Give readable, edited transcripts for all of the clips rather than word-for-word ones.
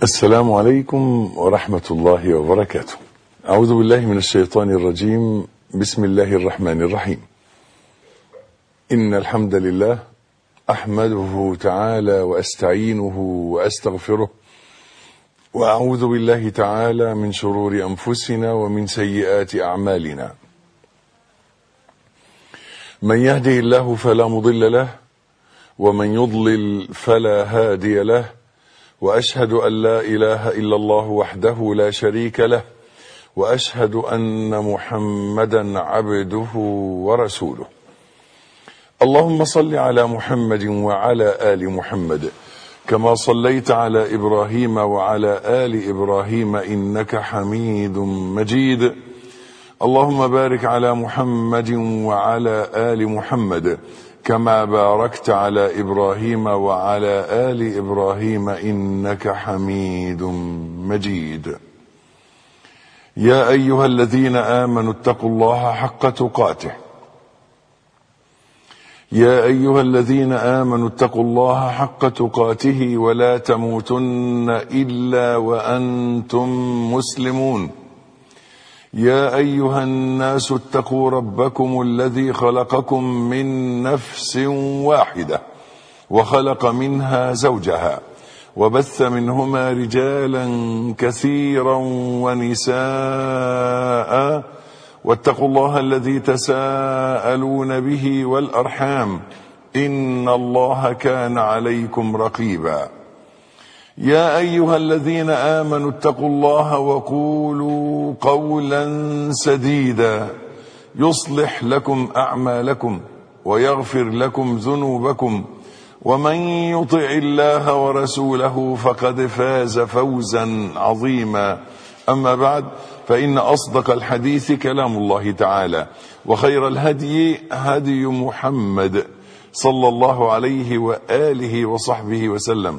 السلام عليكم ورحمة الله وبركاته. أعوذ بالله من الشيطان الرجيم. بسم الله الرحمن الرحيم. إن الحمد لله أحمده تعالى وأستعينه وأستغفره، وأعوذ بالله تعالى من شرور أنفسنا ومن سيئات أعمالنا. من يهده الله فلا مضل له، ومن يضلل فلا هادي له، وأشهد أن لا إله إلا الله وحده لا شريك له، وأشهد أن محمدا عبده ورسوله. اللهم صل على محمد وعلى آل محمد كما صليت على إبراهيم وعلى آل إبراهيم إنك حميد مجيد. اللهم بارك على محمد وعلى آل محمد كما باركت على إبراهيم وعلى آل إبراهيم إنك حميد مجيد. يا أيها الذين آمنوا اتقوا الله حق تقاته. يا أيها الذين آمنوا اتقوا الله حق تقاته ولا تموتن إلا وأنتم مسلمون. يا أيها الناس اتقوا ربكم الذي خلقكم من نفس واحدة وخلق منها زوجها وبث منهما رجالا كثيرا ونساء، واتقوا الله الذي تساءلون به والأرحام إن الله كان عليكم رقيبا. يا أيها الذين آمنوا اتقوا الله وقولوا قولا سديدا يصلح لكم أعمالكم ويغفر لكم ذنوبكم، ومن يطع الله ورسوله فقد فاز فوزا عظيما. أما بعد، فإن أصدق الحديث كلام الله تعالى، وخير الهدي هدي محمد صلى الله عليه وآله وصحبه وسلم.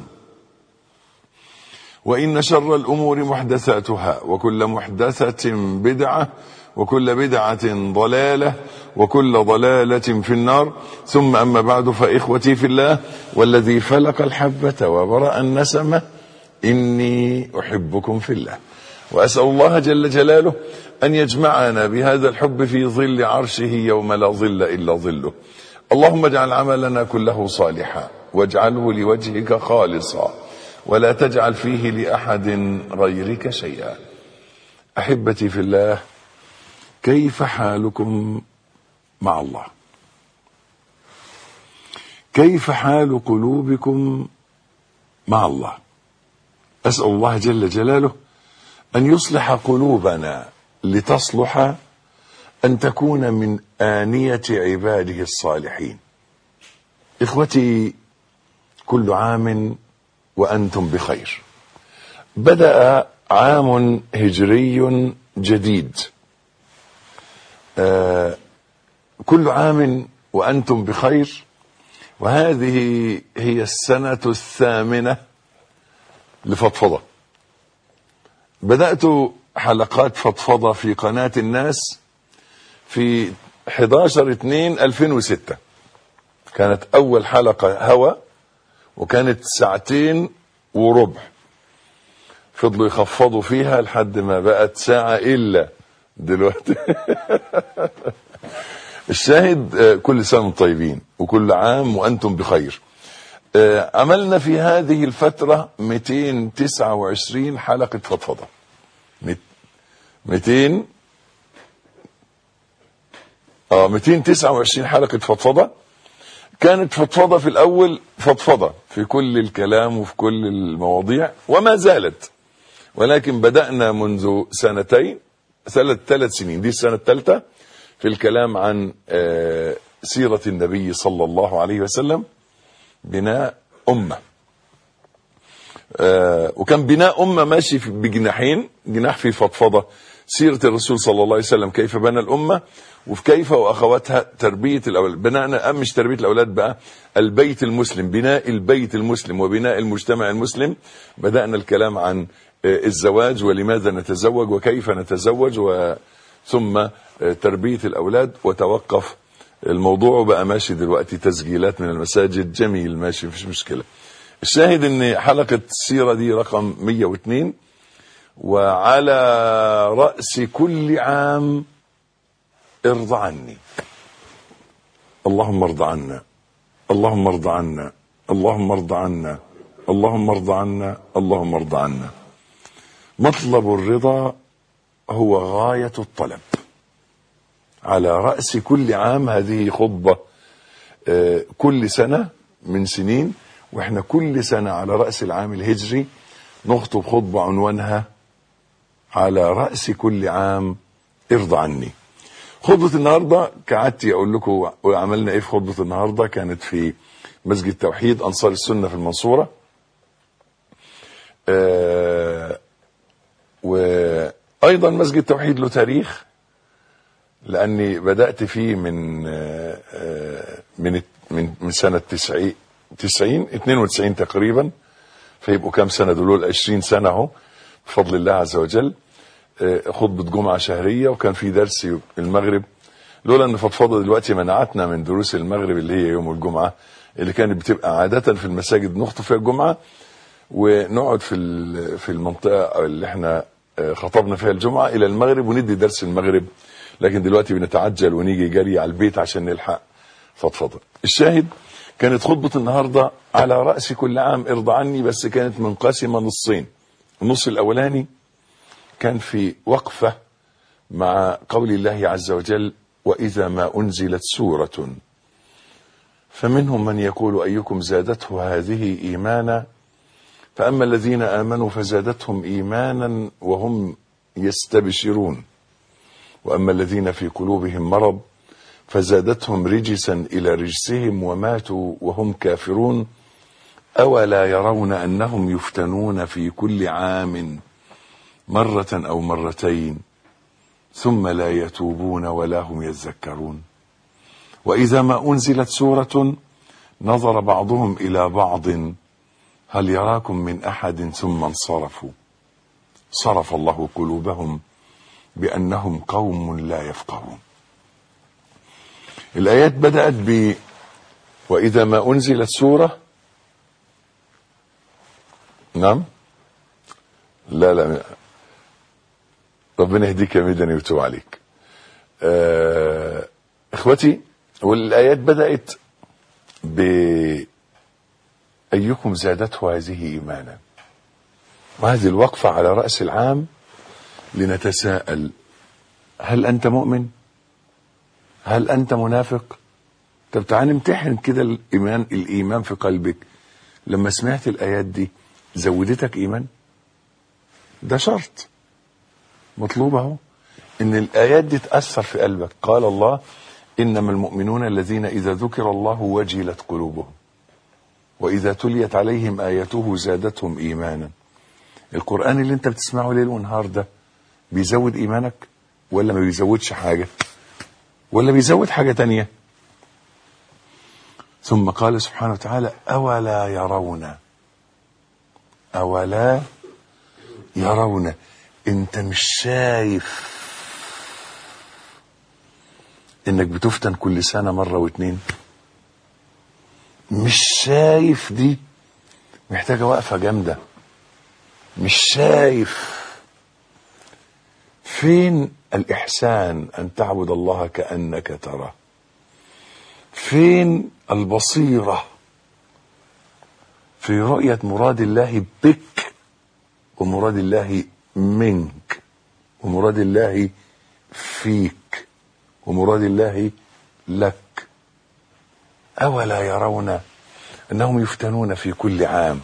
وإن شر الأمور محدثاتها، وكل محدثة بدعة، وكل بدعة ضلالة، وكل ضلالة في النار. ثم أما بعد، فإخوتي في الله والذي فلق الحبة وبرأ النسمة، إني أحبكم في الله، وأسأل الله جل جلاله أن يجمعنا بهذا الحب في ظل عرشه يوم لا ظل إلا ظله. اللهم اجعل عملنا كله صالحا، واجعله لوجهك خالصا، ولا تجعل فيه لأحد غيرك شيئا. أحبتي في الله، كيف حالكم مع الله؟ كيف حال قلوبكم مع الله؟ أسأل الله جل جلاله أن يصلح قلوبنا لتصلح أن تكون من آنية عباده الصالحين. إخوتي، كل عام وأنتم بخير. بدأ عام هجري جديد. كل عام وأنتم بخير، وهذه هي السنة الثامنة لفضفضة. بدأت حلقات فضفضة في قناة الناس في 11/2/2006. كانت أول حلقة هوا، وكانت 2:15. فضلوا يخفضوا فيها لحد ما بقت ساعة إلا دلوقتي. الشاهد، كل سنة وانتم طيبين، وكل عام وأنتم بخير. عملنا في هذه الفترة 229 حلقة فضفضة. 229 حلقة فضفضة. كانت فضفضة في الأول، فضفضة في كل الكلام وفي كل المواضيع، وما زالت، ولكن بدأنا منذ سنتين، 3 سنين، دي السنة الثالثة، في الكلام عن سيرة النبي صلى الله عليه وسلم، بناء أمة. وكان بناء أمة ماشي بجناحين، جناح في فضفضة سيرة الرسول صلى الله عليه وسلم كيف بنى الأمة، وفي كيف وأخواتها تربية الأولاد. بناءنا مش تربية الأولاد بقى، البيت المسلم، بناء البيت المسلم وبناء المجتمع المسلم. بدأنا الكلام عن الزواج ولماذا نتزوج وكيف نتزوج، ثم تربية الأولاد، وتوقف الموضوع بقى ماشي دلوقتي تسجيلات من المساجد. جميل، ماشي، مفيش مشكلة. الشاهد ان حلقة السيرة دي رقم 102، وعلى رأس كل عام ارض عني. اللهم ارض عنا، اللهم ارض عنا، اللهم ارض عنا، اللهم ارض عنا، اللهم ارض عنا. مطلب الرضا هو غاية الطلب. على رأس كل عام، هذه خطبة كل سنة من سنين، واحنا كل سنة على رأس العام الهجري نخطب خطبة عنوانها على رأس كل عام ارضى عني. خطبة النهاردة كعادتي اقول لكم عملنا ايه في خطبة النهاردة. كانت في مسجد توحيد انصار السنة في المنصورة، وايضا مسجد توحيد له تاريخ، لاني بدأت فيه من سنة 92 تقريبا، فيبقوا كام سنة دول؟ 20 سنة اهو بفضل الله عز وجل. خطبة جمعة شهرية، وكان في درس المغرب، لولا ان فضفضة دلوقتي منعتنا من دروس المغرب اللي هي يوم الجمعة، اللي كانت بتبقى عادة في المساجد نخطب فيها الجمعة ونقعد في المنطقة اللي احنا خطبنا فيها الجمعة الى المغرب وندي درس المغرب، لكن دلوقتي بنتعجل ونيجي جري على البيت عشان نلحق فضفضة. الشاهد كانت خطبة النهاردة على رأس كل عام ارضى عني، بس كانت منقسمة نصين. النص الاولاني كان في وقفة مع قول الله عز وجل: وإذا ما أنزلت سورة فمنهم من يقول أيكم زادته هذه إيمانا، فأما الذين آمنوا فزادتهم إيمانا وهم يستبشرون، وأما الذين في قلوبهم مرض فزادتهم رجسا إلى رجسهم وماتوا وهم كافرون، أولا يرون أنهم يفتنون في كل عام مرة أو مرتين ثم لا يتوبون ولا هم يذكرون. وإذا ما أنزلت سورة نظر بعضهم إلى بعض هل يراكم من أحد ثم انصرفوا، صرف الله قلوبهم بأنهم قوم لا يفقهون. الآيات بدأت ب وإذا ما أنزلت سورة. نعم، لا ربنا يهديك يا ميداني ويتوب عليك. اخوتي، والآيات بدأت بأيكم زادته هذه إيمانا، وهذه الوقفة على رأس العام لنتساءل: هل أنت مؤمن؟ هل أنت منافق؟ طب تعال نمتحن كده الإيمان في قلبك. لما سمعت الآيات دي زودتك إيمان؟ ده شرط مطلوب اهو، ان الآيات دي تأثر في قلبك. قال الله: إنما المؤمنون الذين إذا ذكر الله وجلت قلوبهم وإذا تليت عليهم آياته زادتهم إيمانا. القرآن اللي انت بتسمعه ليل ونهار ده بيزود إيمانك ولا ما بيزودش حاجة، ولا بيزود حاجة تانية؟ ثم قال سبحانه وتعالى: أولا يرون. انت مش شايف انك بتفتن كل سنة مرة واتنين؟ مش شايف؟ دي محتاجة وقفة جامدة. مش شايف؟ فين الإحسان أن تعبد الله كأنك تراه؟ فين البصيرة في رؤية مراد الله بك ومراد الله منك ومراد الله فيك ومراد الله لك؟ أولا يرون أنهم يفتنون في كل عام.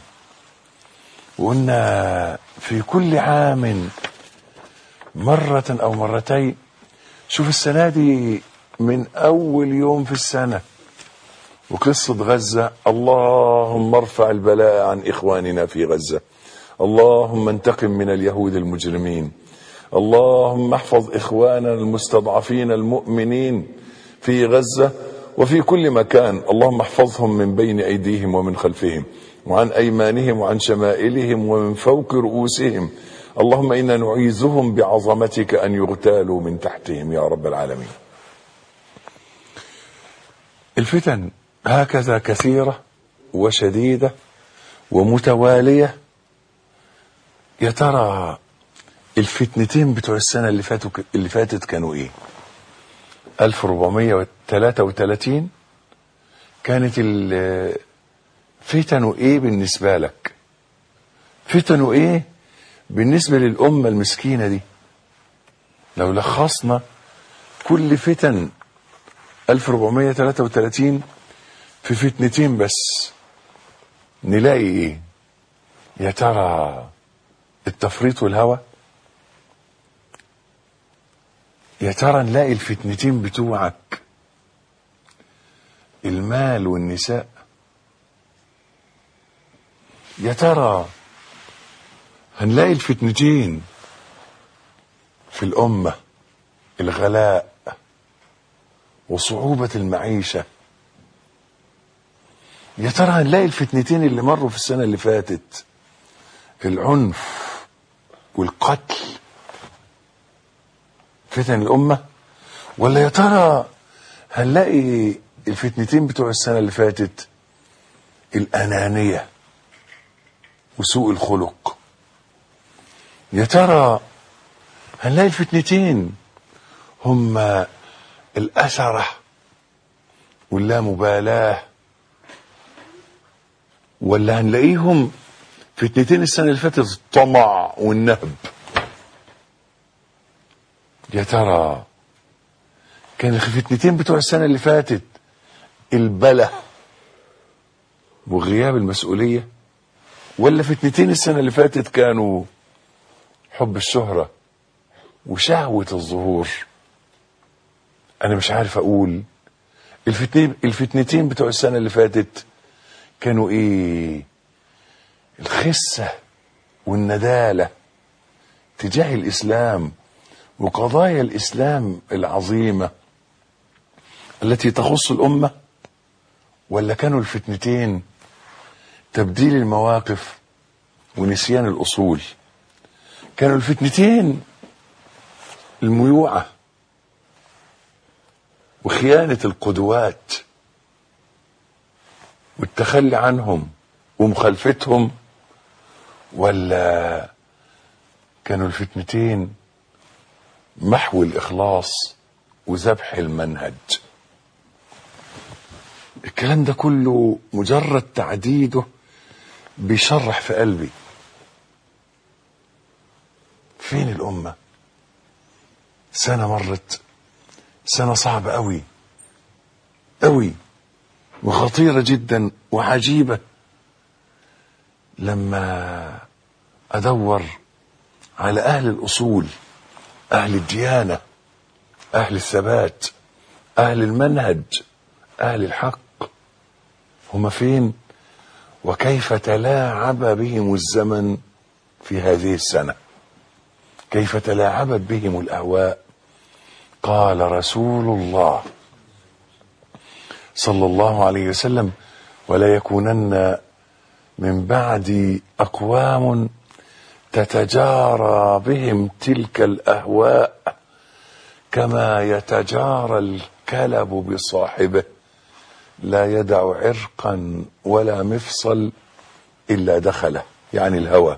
وقلنا في كل عام مرة أو مرتين. شوف السنة دي من أول يوم في السنة وقصة غزة: اللهم ارفع البلاء عن إخواننا في غزة، اللهم انتقم من اليهود المجرمين، اللهم احفظ إخواننا المستضعفين المؤمنين في غزة وفي كل مكان، اللهم احفظهم من بين أيديهم ومن خلفهم وعن أيمانهم وعن شمائلهم ومن فوق رؤوسهم، اللهم إنا نعيذهم بعظمتك أن يغتالوا من تحتهم يا رب العالمين. الفتن هكذا كثيرة وشديدة ومتوالية، يا ترى الفتنتين بتوع السنة اللي فاتت كانوا ايه؟ 1433 كانت الفتن ايه بالنسبة لك؟ فتن ايه بالنسبة للأمة المسكينة دي؟ لو لخصنا كل فتن 1433 في فتنتين بس نلاقي ايه؟ يا ترى التفريط والهوى؟ يا ترى نلاقي الفتنتين بتوعك المال والنساء؟ يا ترى هنلاقي الفتنتين في الأمة الغلاء وصعوبة المعيشة؟ يا ترى هنلاقي الفتنتين اللي مروا في السنة اللي فاتت العنف والقتل فتن الأمة؟ ولا يا ترى هنلاقي الفتنتين بتوع السنة اللي فاتت الأنانية وسوء الخلق؟ يا ترى هنلاقي الفتنتين هما الأثرة واللامبالاة؟ ولا هنلاقيهم فتنتين السنة اللي فاتت الطمع والنهب؟ يا ترى كان الفتنتين بتوع السنة اللي فاتت البلة وغياب المسؤولية؟ ولا فتنتين السنة اللي فاتت كانوا حب الشهرة وشهوة الظهور؟ أنا مش عارف أقول. الفتنتين بتوع السنة اللي فاتت كانوا إيه؟ الخسة والندالة تجاه الإسلام وقضايا الإسلام العظيمة التي تخص الأمة؟ ولا كانوا الفتنتين تبديل المواقف ونسيان الأصول؟ كانوا الفتنتين الميوعة وخيانة القدوات والتخلي عنهم ومخالفتهم؟ ولا كانوا الفتنتين محو الإخلاص وذبح المنهج؟ الكلام ده كله مجرد تعديده بيشرح في قلبي فين الأمة؟ سنة مرت، سنة صعبة قوي قوي وخطيرة جدا وعجيبة. لما أدور على أهل الأصول، أهل الديانة، أهل الثبات، أهل المنهج، أهل الحق، هم فين؟ وكيف تلاعب بهم الزمن في هذه السنة؟ كيف تلاعبت بهم الأهواء؟ قال رسول الله صلى الله عليه وسلم: ولا يكونن من بعد أقوام تتجارى بهم تلك الأهواء كما يتجارى الكلب بصاحبه لا يدع عرقا ولا مفصل إلا دخله، يعني الهوى.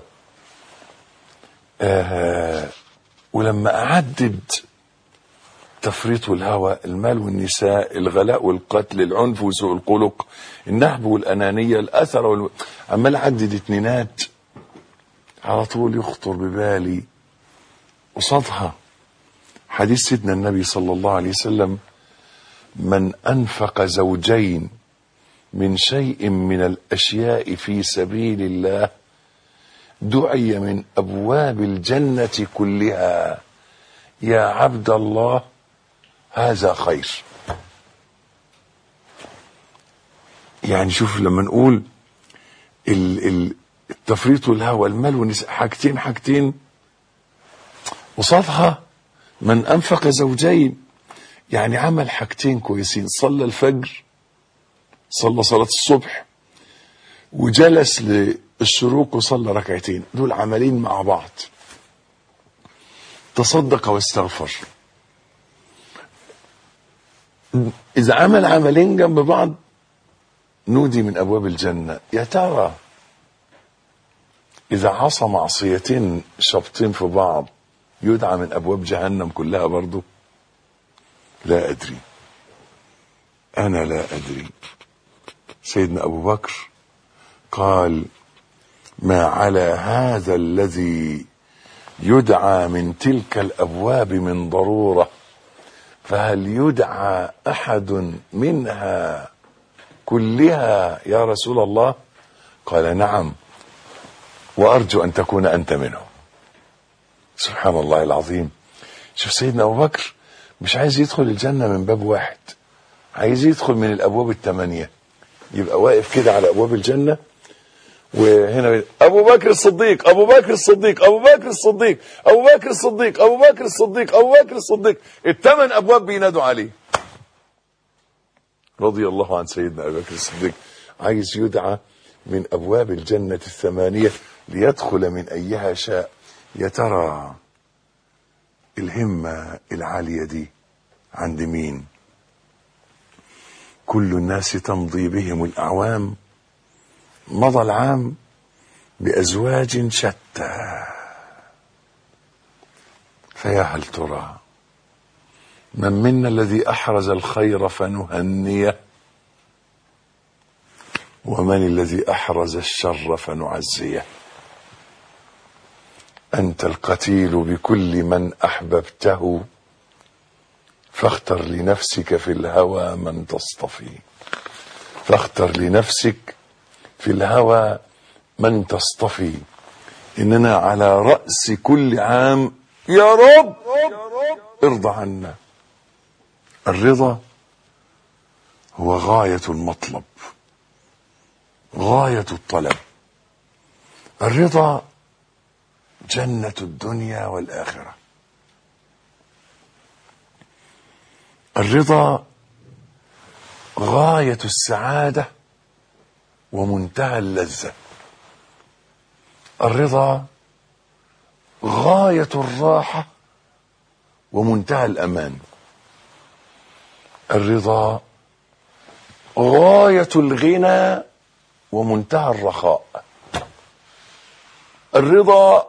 ولما أعدد تفريط والهوى، المال والنساء، الغلاء والقتل، العنف وسوء الخلق، النهب والأنانية، الأثر عمال أعدد اتنينات، على طول يخطر ببالي قصادها حديث سيدنا النبي صلى الله عليه وسلم: من أنفق زوجين من شيء من الأشياء في سبيل الله دعي من أبواب الجنة كلها يا عبد الله هذا خير. يعني شوف لما نقول التفريط والهوى، المال والنساء، حاجتين وصفها من أنفق زوجين، يعني عمل حاجتين كويسين، صلى الفجر، صلى صلاة الصبح، وجلس للشروق وصلى ركعتين، دول عملين مع بعض. تصدق واستغفر. إذا عمل عملين جنب بعض نودي من أبواب الجنة. يا ترى إذا عصى معصيتين شابطين في بعض يدعى من أبواب جهنم كلها برضه؟ لا أدري، أنا لا أدري. سيدنا أبو بكر قال: ما على هذا الذي يدعى من تلك الأبواب من ضرورة، فهل يدعى أحد منها كلها يا رسول الله؟ قال: نعم، وأرجو أن تكون أنت منهم. سبحان الله العظيم. شوف سيدنا أبو بكر مش عايز يدخل الجنة من باب واحد، عايز يدخل من الأبواب 8. يبقى واقف كده على أبواب الجنة، وهنا أبو بكر الصديق، أبو بكر الصديق، أبو بكر الصديق، أبو بكر الصديق، أبو بكر الصديق، أبو بكر الصديق. 8 أبواب بينادوا عليه. رضي الله عن سيدنا أبو بكر الصديق. عايز يدعى من أبواب الجنة 8 ليدخل من أيها شاء. يا ترى الهمة العالية دي عند مين؟ كل الناس تمضي بهم الأعوام، مضى العام بأزواج شتى، فيا هل ترى من منا الذي أحرز الخير فنهنيه، ومن الذي أحرز الشر فنعزيه؟ أنت القتيل بكل من أحببته، فاختر لنفسك في الهوى من تصطفي. فاختر لنفسك في الهوى من تصطفي. إننا على رأس كل عام يا رب ارضى عنا. الرضا هو غاية المطلب، غاية الطلب. الرضا جنة الدنيا والآخرة. الرضا غاية السعادة ومنتهى اللذة. الرضا غاية الراحة ومنتهى الأمان. الرضا غاية الغنى ومنتهى الرخاء. الرضا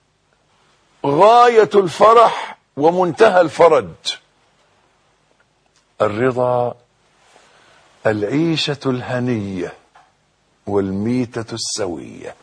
غاية الفرح ومنتهى الفرج. الرضا العيشة الهنية والميتة السوية.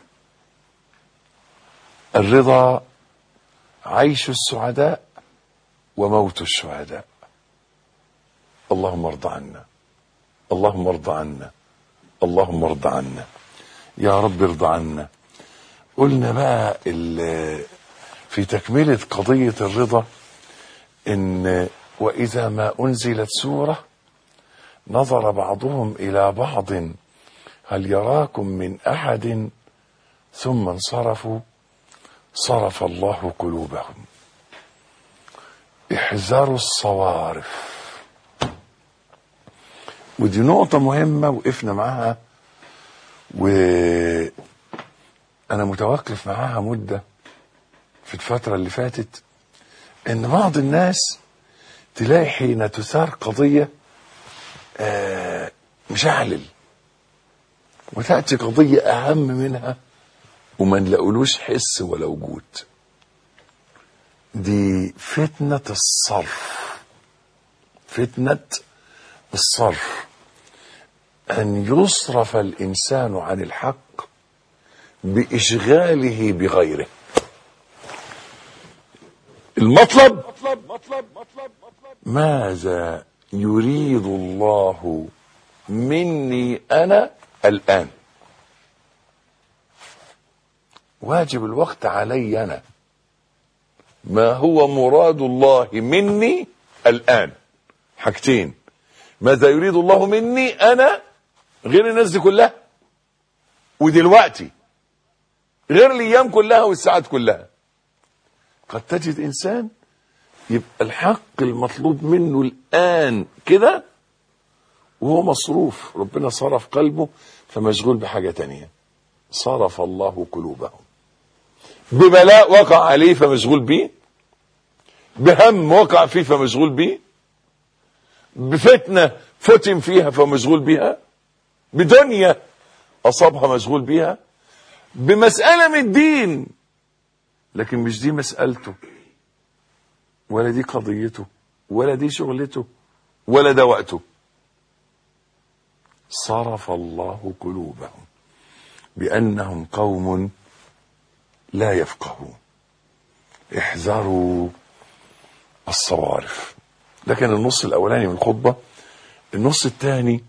الرضا عيش السعداء وموت الشهداء. اللهم ارض عنا، اللهم ارض عنا، اللهم ارض عنا يا رب، ارض عنا. قلنا بقى في تكملة قضية الرضا إن وإذا ما أنزلت سورة نظر بعضهم إلى بعض هل يراكم من أحد ثم انصرفوا صرف الله قلوبهم. احذروا الصوارف. ودي نقطة مهمة وقفنا معاها، وأنا متوقف معاها مدة في الفترة اللي فاتت. إن بعض الناس تلاقي حين تثار قضية مشعلل، وتأتي قضية أهم منها وما نلاقولوش حس ولا وجود. دي فتنة الصرف. فتنة الصرف، أن يصرف الإنسان عن الحق بإشغاله بغيره. المطلب ماذا يريد الله مني أنا الآن؟ واجب الوقت علي أنا. ما هو مراد الله مني الآن؟ حاجتين: ماذا يريد الله مني أنا غير الناس دي كلها، ودلوقتي غير الأيام كلها والساعات كلها. قد تجد إنسان يبقى الحق المطلوب منه الآن كده وهو مصروف، ربنا صرف قلبه فمشغول بحاجة تانية. صرف الله قلوبهم. ببلاء وقع عليه فمشغول بيه، بهم وقع فيه فمشغول بيه، بفتنة فتن فيها فمشغول بيها، بدنيا أصابها مشغول بيها. بمسألة من الدين، لكن مش دي مسألته ولا دي قضيته ولا دي شغلته ولا ده وقته. صرف الله قلوبهم بأنهم قوم لا يفقهون. احذروا الصوارف. ده كان النص الأولاني من الخطبة. النص الثاني: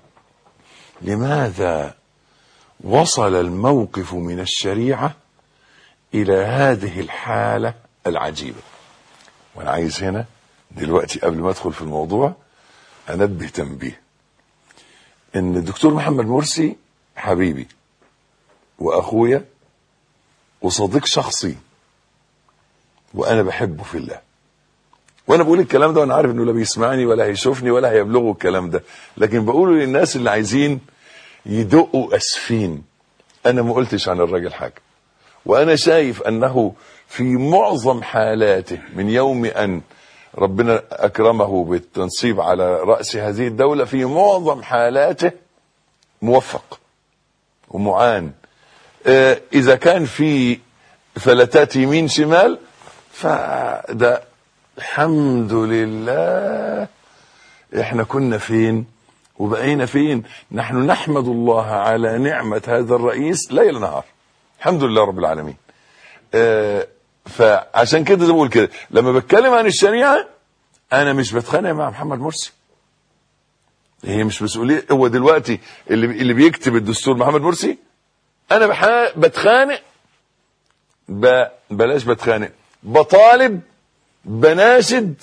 لماذا وصل الموقف من الشريعة إلى هذه الحالة العجيبة؟ وأنا عايز هنا دلوقتي قبل ما أدخل في الموضوع أنبه تنبيه، إن الدكتور محمد مرسي حبيبي وأخويا وصديق شخصي، وأنا بحبه في الله. وأنا بقول الكلام ده وأنا عارف إنه لا بيسمعني ولا هيشوفني ولا هيبلغه الكلام ده، لكن بقوله للناس اللي عايزين يدقوا أسفين. أنا ما قلتش عن الراجل حاجة، وأنا شايف أنه في معظم حالاته من يوم أن ربنا أكرمه بالتنصيب على رأس هذه الدولة، في معظم حالاته موفق ومعان. إذا كان في فلتات يمين شمال فده الحمد لله. احنا كنا فين وبقينا فين؟ نحن نحمد الله على نعمة هذا الرئيس ليل نهار، الحمد لله رب العالمين. فعشان كده زي ما بقول كده، لما بتكلم عن الشريعة انا مش بتخانق مع محمد مرسي، هي مش مسؤولية. هو دلوقتي اللي بيكتب الدستور محمد مرسي. انا بتخانق بلاش بتخانق، بطالب، بناشد،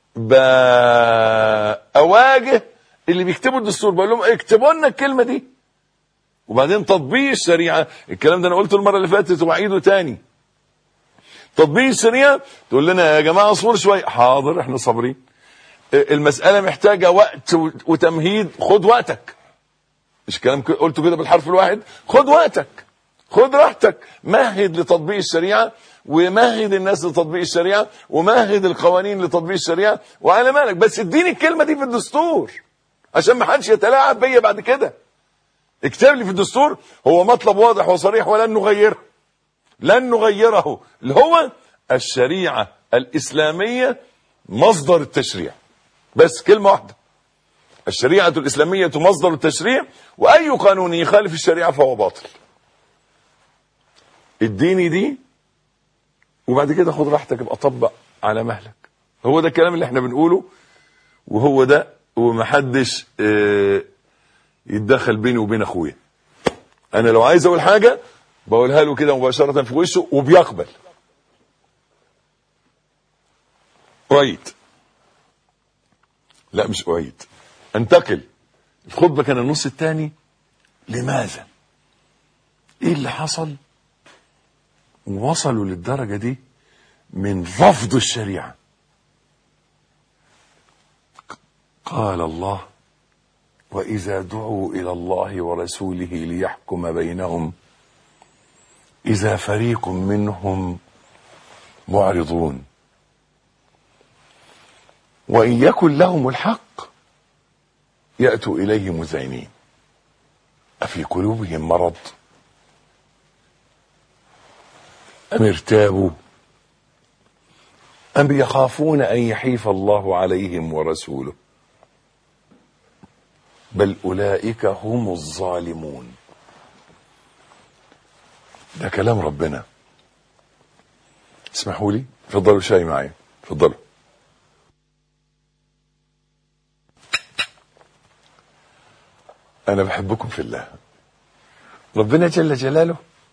بأواجه اللي بيكتبوا الدستور، بقول لهم اكتبوا لنا الكلمة دي. وبعدين تطبيق الشريعة، الكلام ده انا قلته المرة اللي فاتت وأعيده تاني. تطبيق الشريعة تقول لنا يا جماعة اصبروا شوية، حاضر احنا صابرين. المسألة محتاجة وقت وتمهيد، خد وقتك. مش كلام قلته كده بالحرف الواحد، خد وقتك، خد راحتك، مهد لتطبيق الشريعة، ومهد الناس لتطبيق الشريعة، ومهد القوانين لتطبيق الشريعة، وعلى مالك، بس اديني الكلمة دي في الدستور عشان ما حدش يتلاعب بيا بعد كده. اكتب لي في الدستور هو مطلب واضح وصريح ولن نغيره، لن نغيره، اللي هو الشريعة الإسلامية مصدر التشريع. بس كلمة واحدة: الشريعة الإسلامية مصدر التشريع، وأي قانون يخالف الشريعة فهو باطل. اديني دي وبعد كده خد راحتك، ابقى طبق على مهلك. هو ده الكلام اللي احنا بنقوله، وهو ده، ومحدش يتدخل بيني وبين اخويا. انا لو عايز اقول حاجة بقولها له كده مباشرة في وشه وبيقبل. أعيد، لا مش أعيد، انتقل. الخطبة كان النص الثاني: لماذا؟ ايه اللي حصل ووصلوا للدرجة دي من رفض الشريعة؟ قال الله: وإذا دعوا إلى الله ورسوله ليحكم بينهم إذا فريق منهم معرضون وإن يكن لهم الحق يأتوا إليه مذعنين أفي قلوبهم مرض أم ارتابوا أم يخافون أن يحيف الله عليهم ورسوله بل أولئك هم الظالمون. ده كلام ربنا. اسمحوا لي، اتفضلوا شاي معايا، اتفضلوا. أنا بحبكم في الله. ربنا جل جلاله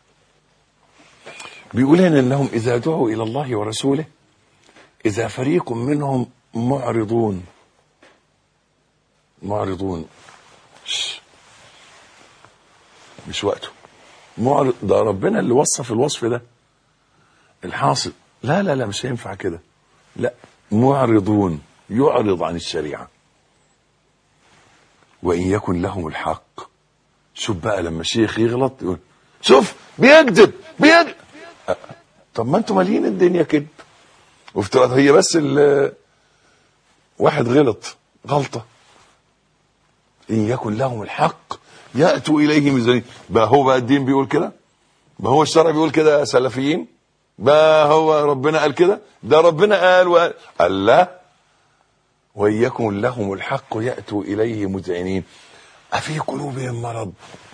بيقول هنا إنهم إذا دعوا إلى الله ورسوله إذا فريق منهم معرضون. مش وقته. معرض ده ربنا اللي وصف الوصف ده. الحاصل لا مش هينفع كده. لا، معرضون، يعرض عن الشريعة. وإن يكن لهم الحق. شوف بقى لما الشيخ يغلط يقول شوف بيكذب. طب ما انتوا مالين الدنيا كذب، وافتراض. هي بس واحد غلطة. إن يكن لهم الحق يأتوا إليه مذعنين. بقى هو بقى الدين بيقول كده؟ ما هو الشرع بيقول كده يا سلفيين؟ ما هو ربنا قال كده؟ ده ربنا قال لا، وإياكم لهم الحق يأتوا إليه مذعنين أفي قلوبهم مرض.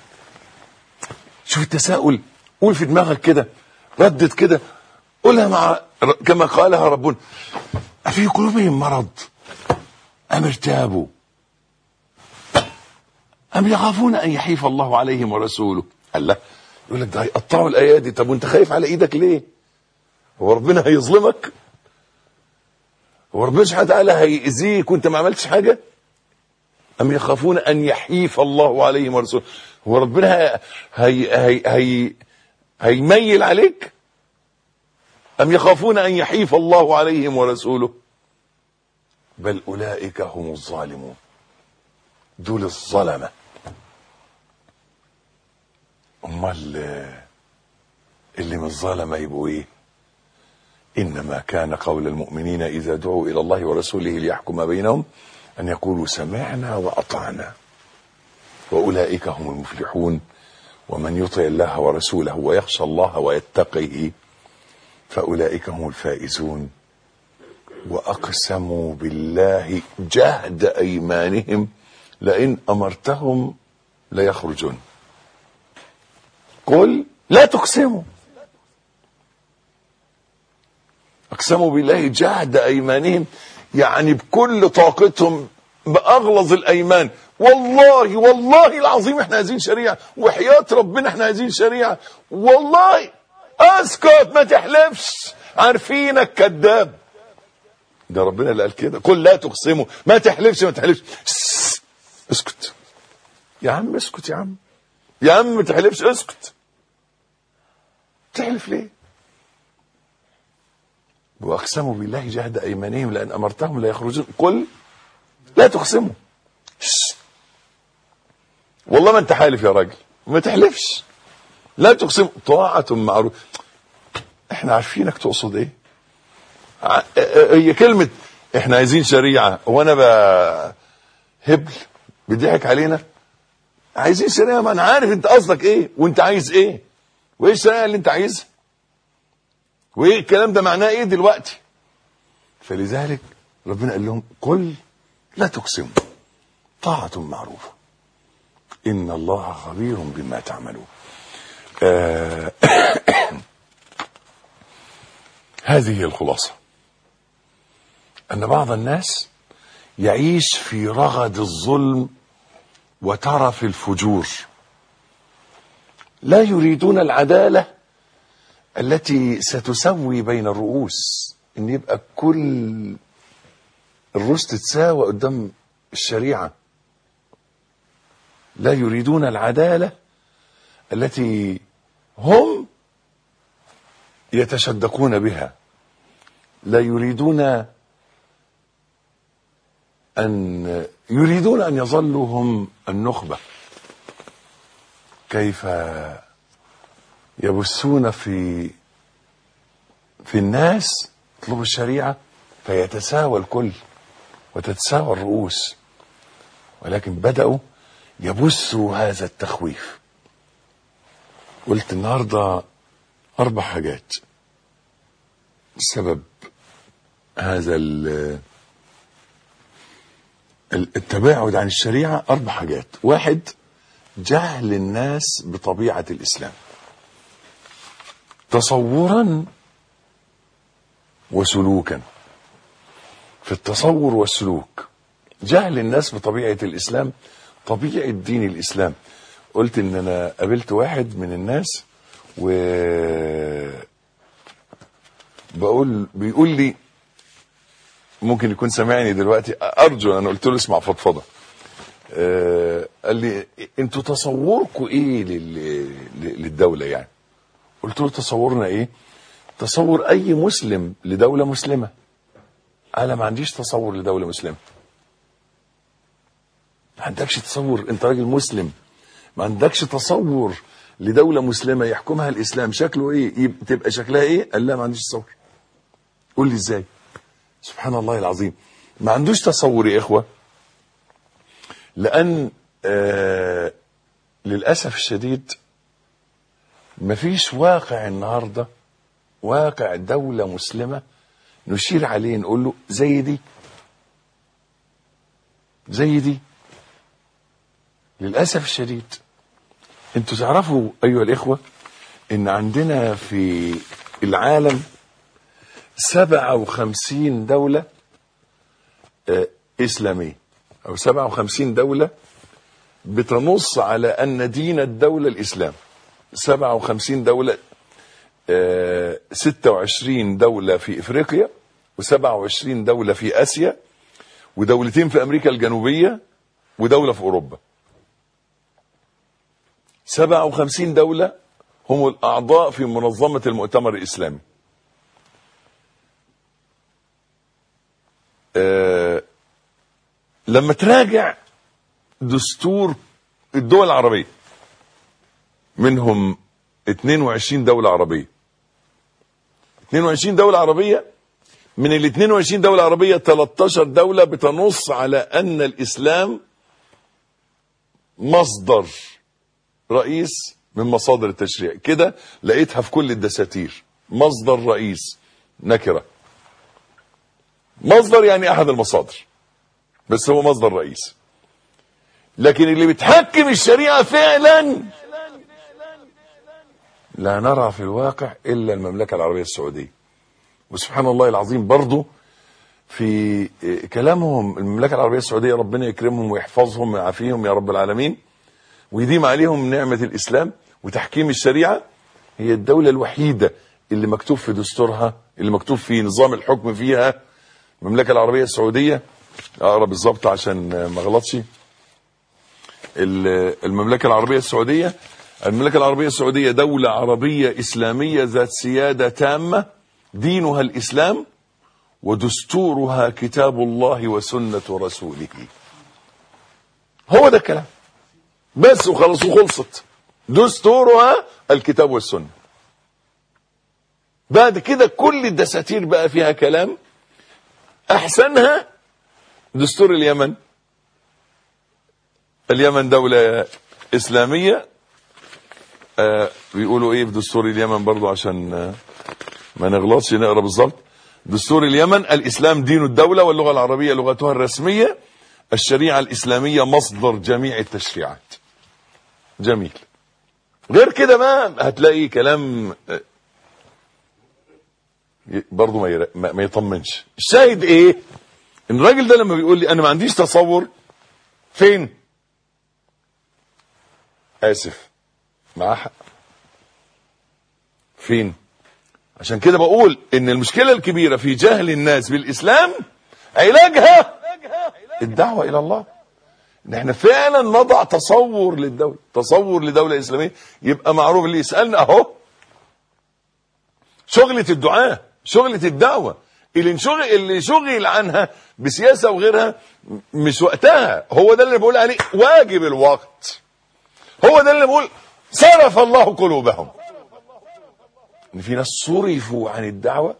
شوف التساؤل، قول في دماغك كده، ردد كده، قولها مع كما قالها ربنا، أفي قلوبهم مرض أم ارتابوا أم يخافون أن يحيف الله عليهم ورسوله. الله يقول لك ده هيقطعوا الآيات دي. طب وانت خايف على ايدك ليه؟ هو ربنا هيظلمك؟ هو ربنا سبحانه وتعالى هيأذيك وانت ما عملتش حاجة؟ أم يخافون أن يحيف الله عليهم ورسوله. هو ربنا هيميل عليك؟ أم يخافون أن يحيف الله عليهم ورسوله. بل أولئك هم الظالمون، دول الظلمة. امال اللي من الظلمة يبقوا ايه؟ انما كان قول المؤمنين اذا دعوا الى الله ورسوله ليحكم بينهم ان يقولوا سمعنا واطعنا واولئك هم المفلحون. ومن يطع الله ورسوله ويخشى الله ويتقيه فاولئك هم الفائزون. واقسموا بالله جهد ايمانهم لئن امرتهم ليخرجون. قل لا تقسموا. اقسموا بالله جهد ايمانهم، يعني بكل طاقتهم، باغلظ الايمان. والله والله العظيم احنا عايزين شريعه، وحياة ربنا احنا عايزين شريعه، والله. اسكت، ما تحلفش، عارفينك كذاب. ده ربنا اللي قال كده، قل لا تقسموا، ما تحلفش ما تحلفش. اسكت يا عم، اسكت يا عم، يا عم ما تحلفش، اسكت. تحلف ليه؟ واقسموا بالله جهد ايمانهم لان امرتهم لا يخرجون. قل لا تقسموا. والله ما انت حالف يا راجل، ما تحلفش. لا تقسموا، طاعة معروف. احنا عارفينك تقصد ايه. هي كلمة احنا عايزين شريعة وانا هبل بيضحك علينا؟ عايزين شريعة، ما انا عارف انت قصدك ايه وانت عايز ايه، وايه الشريعة اللي انت عايزها، وايه الكلام ده معناه ايه دلوقتي. فلذلك ربنا قال لهم قل لا تقسموا، طاعة معروفة، ان الله خبير بما تعملون. هذه هي الخلاصة، ان بعض الناس يعيش في رغد الظلم وترف الفجور، لا يريدون العدالة التي ستسوي بين الرؤوس، ان يبقى كل الرؤوس تتساوى قدام الشريعة. لا يريدون العدالة التي هم يتشدقون بها، لا يريدون أن يظلوا هم النخبة. كيف يبثون في الناس يطلبوا الشريعة فيتساوى الكل وتتساوى الرؤوس، ولكن بدأوا يبثوا هذا التخويف. قلت النهاردة 4 حاجات سبب هذا التباعد عن الشريعة. 4 حاجات. 1، جهل الناس بطبيعة الإسلام تصورا وسلوكا. في التصور والسلوك جهل الناس بطبيعة الإسلام، طبيعة دين الإسلام. قلت ان انا قابلت واحد من الناس بيقول لي، ممكن يكون سامعني دلوقتي، ارجو، انا قلت له اسمع فضفضه. قال لي انتوا تصوركم ايه للدوله يعني؟ قلت له تصورنا ايه؟ تصور اي مسلم لدوله مسلمه. انا ما عنديش تصور لدوله مسلمه. ما عندكش تصور؟ انت راجل مسلم ما عندكش تصور لدولة مسلمة يحكمها الإسلام شكله إيه؟ تبقى شكلها إيه؟ قال لا ما عنديش تصور. قول لي إزاي؟ سبحان الله العظيم، ما عندوش تصور يا إخوة. لأن للأسف الشديد مفيش واقع النهاردة، واقع دولة مسلمة نشير عليه نقول له زي دي زي دي. للأسف الشديد انتوا تعرفوا أيها الإخوة إن عندنا في العالم 57 دولة إسلامية، أو 57 دولة بتنص على أن دين الدولة الإسلام. 57 دولة، 26 دولة في إفريقيا، و27 دولة في آسيا، ودولتين في أمريكا الجنوبية، ودولة في أوروبا. 57 دولة هم الأعضاء في منظمة المؤتمر الإسلامي. لما تراجع دستور الدول العربية، منهم 22 دولة عربية، 22 دولة عربية، من ال 22 دولة عربية 13 دولة بتنص على أن الإسلام مصدر رئيس من مصادر التشريع. كده لقيتها في كل الدساتير، مصدر رئيس نكرة، مصدر يعني أحد المصادر، بس هو مصدر رئيس. لكن اللي بتحكم الشريعة فعلا لا نرى في الواقع إلا المملكة العربية السعودية. وسبحان الله العظيم برضو في كلامهم المملكة العربية السعودية، ربنا يكرمهم ويحفظهم ويعافيهم يا رب العالمين، ويديم عليهم نعمة الإسلام وتحكيم الشريعة. هي الدولة الوحيدة اللي مكتوب في دستورها، اللي مكتوب في نظام الحكم فيها، المملكة العربية السعودية. أقرأ بالظبط عشان ما غلطش. المملكة العربية السعودية، المملكة العربية السعودية دولة عربية إسلامية ذات سيادة تامة، دينها الإسلام، ودستورها كتاب الله وسنة رسوله. هو ده الكلام بس، وخلص وخلصت. دستورها الكتاب والسنة. بعد كده كل الدساتير بقى فيها كلام. أحسنها دستور اليمن. اليمن دولة إسلامية. بيقولوا إيه في دستور اليمن برضو عشان ما نغلطش، نقرأ بالظبط. دستور اليمن: الإسلام دين الدولة، واللغة العربية لغتها الرسمية، الشريعة الإسلامية مصدر جميع التشريعات. جميل. غير كده ما هتلاقي كلام برضو ما يطمنش. الشاهد ايه؟ ان الراجل ده لما بيقول لي انا ما عنديش تصور، فين؟ اسف، معاه حق. فين؟ عشان كده بقول ان المشكلة الكبيرة في جهل الناس بالاسلام علاجها الدعوة الى الله. ان احنا فعلا نضع تصور للدولة، تصور لدولة اسلامية يبقى معروف. اللي يسألنا اهو شغلة الدعاء، شغلة الدعوة، اللي شغل عنها بسياسة وغيرها مش وقتها. هو ده اللي بقول عليه واجب الوقت. هو ده اللي بقول صرف الله قلوبهم. ان في ناس صرفوا عن الدعوة،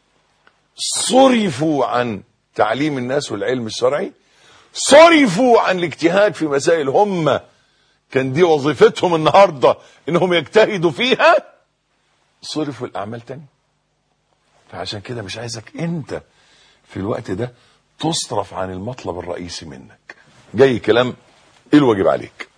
صرفوا عن تعليم الناس والعلم الشرعي، صرفوا عن الاجتهاد في مسائل هم كان دي وظيفتهم النهاردة انهم يجتهدوا فيها، صرفوا الاعمال تاني. فعشان كده مش عايزك انت في الوقت ده تصرف عن المطلب الرئيسي منك. جاي كلام ايه الواجب عليك؟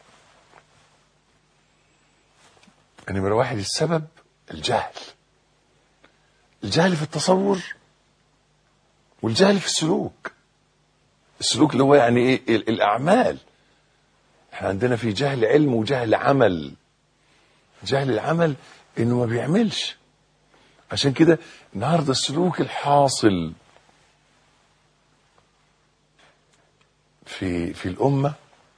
نمرة واحد السبب الجهل. الجهل في التصور والجهل في السلوك. السلوك اللي هو يعني ايه؟ الاعمال. احنا عندنا في جهل علم وجهل عمل. جهل العمل انه ما بيعملش. عشان كده النهارده السلوك الحاصل في الامه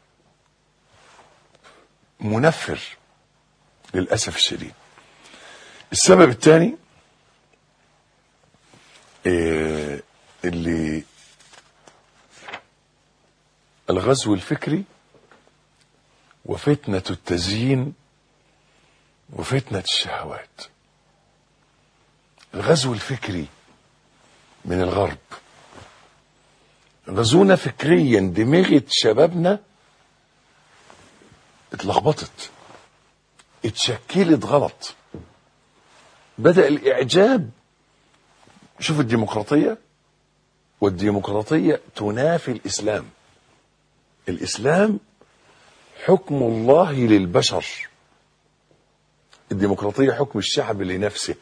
منفر للاسف الشديد. السبب الثاني اللي الغزو الفكري وفتنة التزيين وفتنة الشهوات. الغزو الفكري من الغرب غزونا فكريا، دماغة شبابنا اتلخبطت. اتشكلت غلط، بدأ الإعجاب. شوف الديمقراطية، والديمقراطية تنافي الإسلام. الإسلام حكم الله للبشر، الديمقراطية حكم الشعب لنفسه.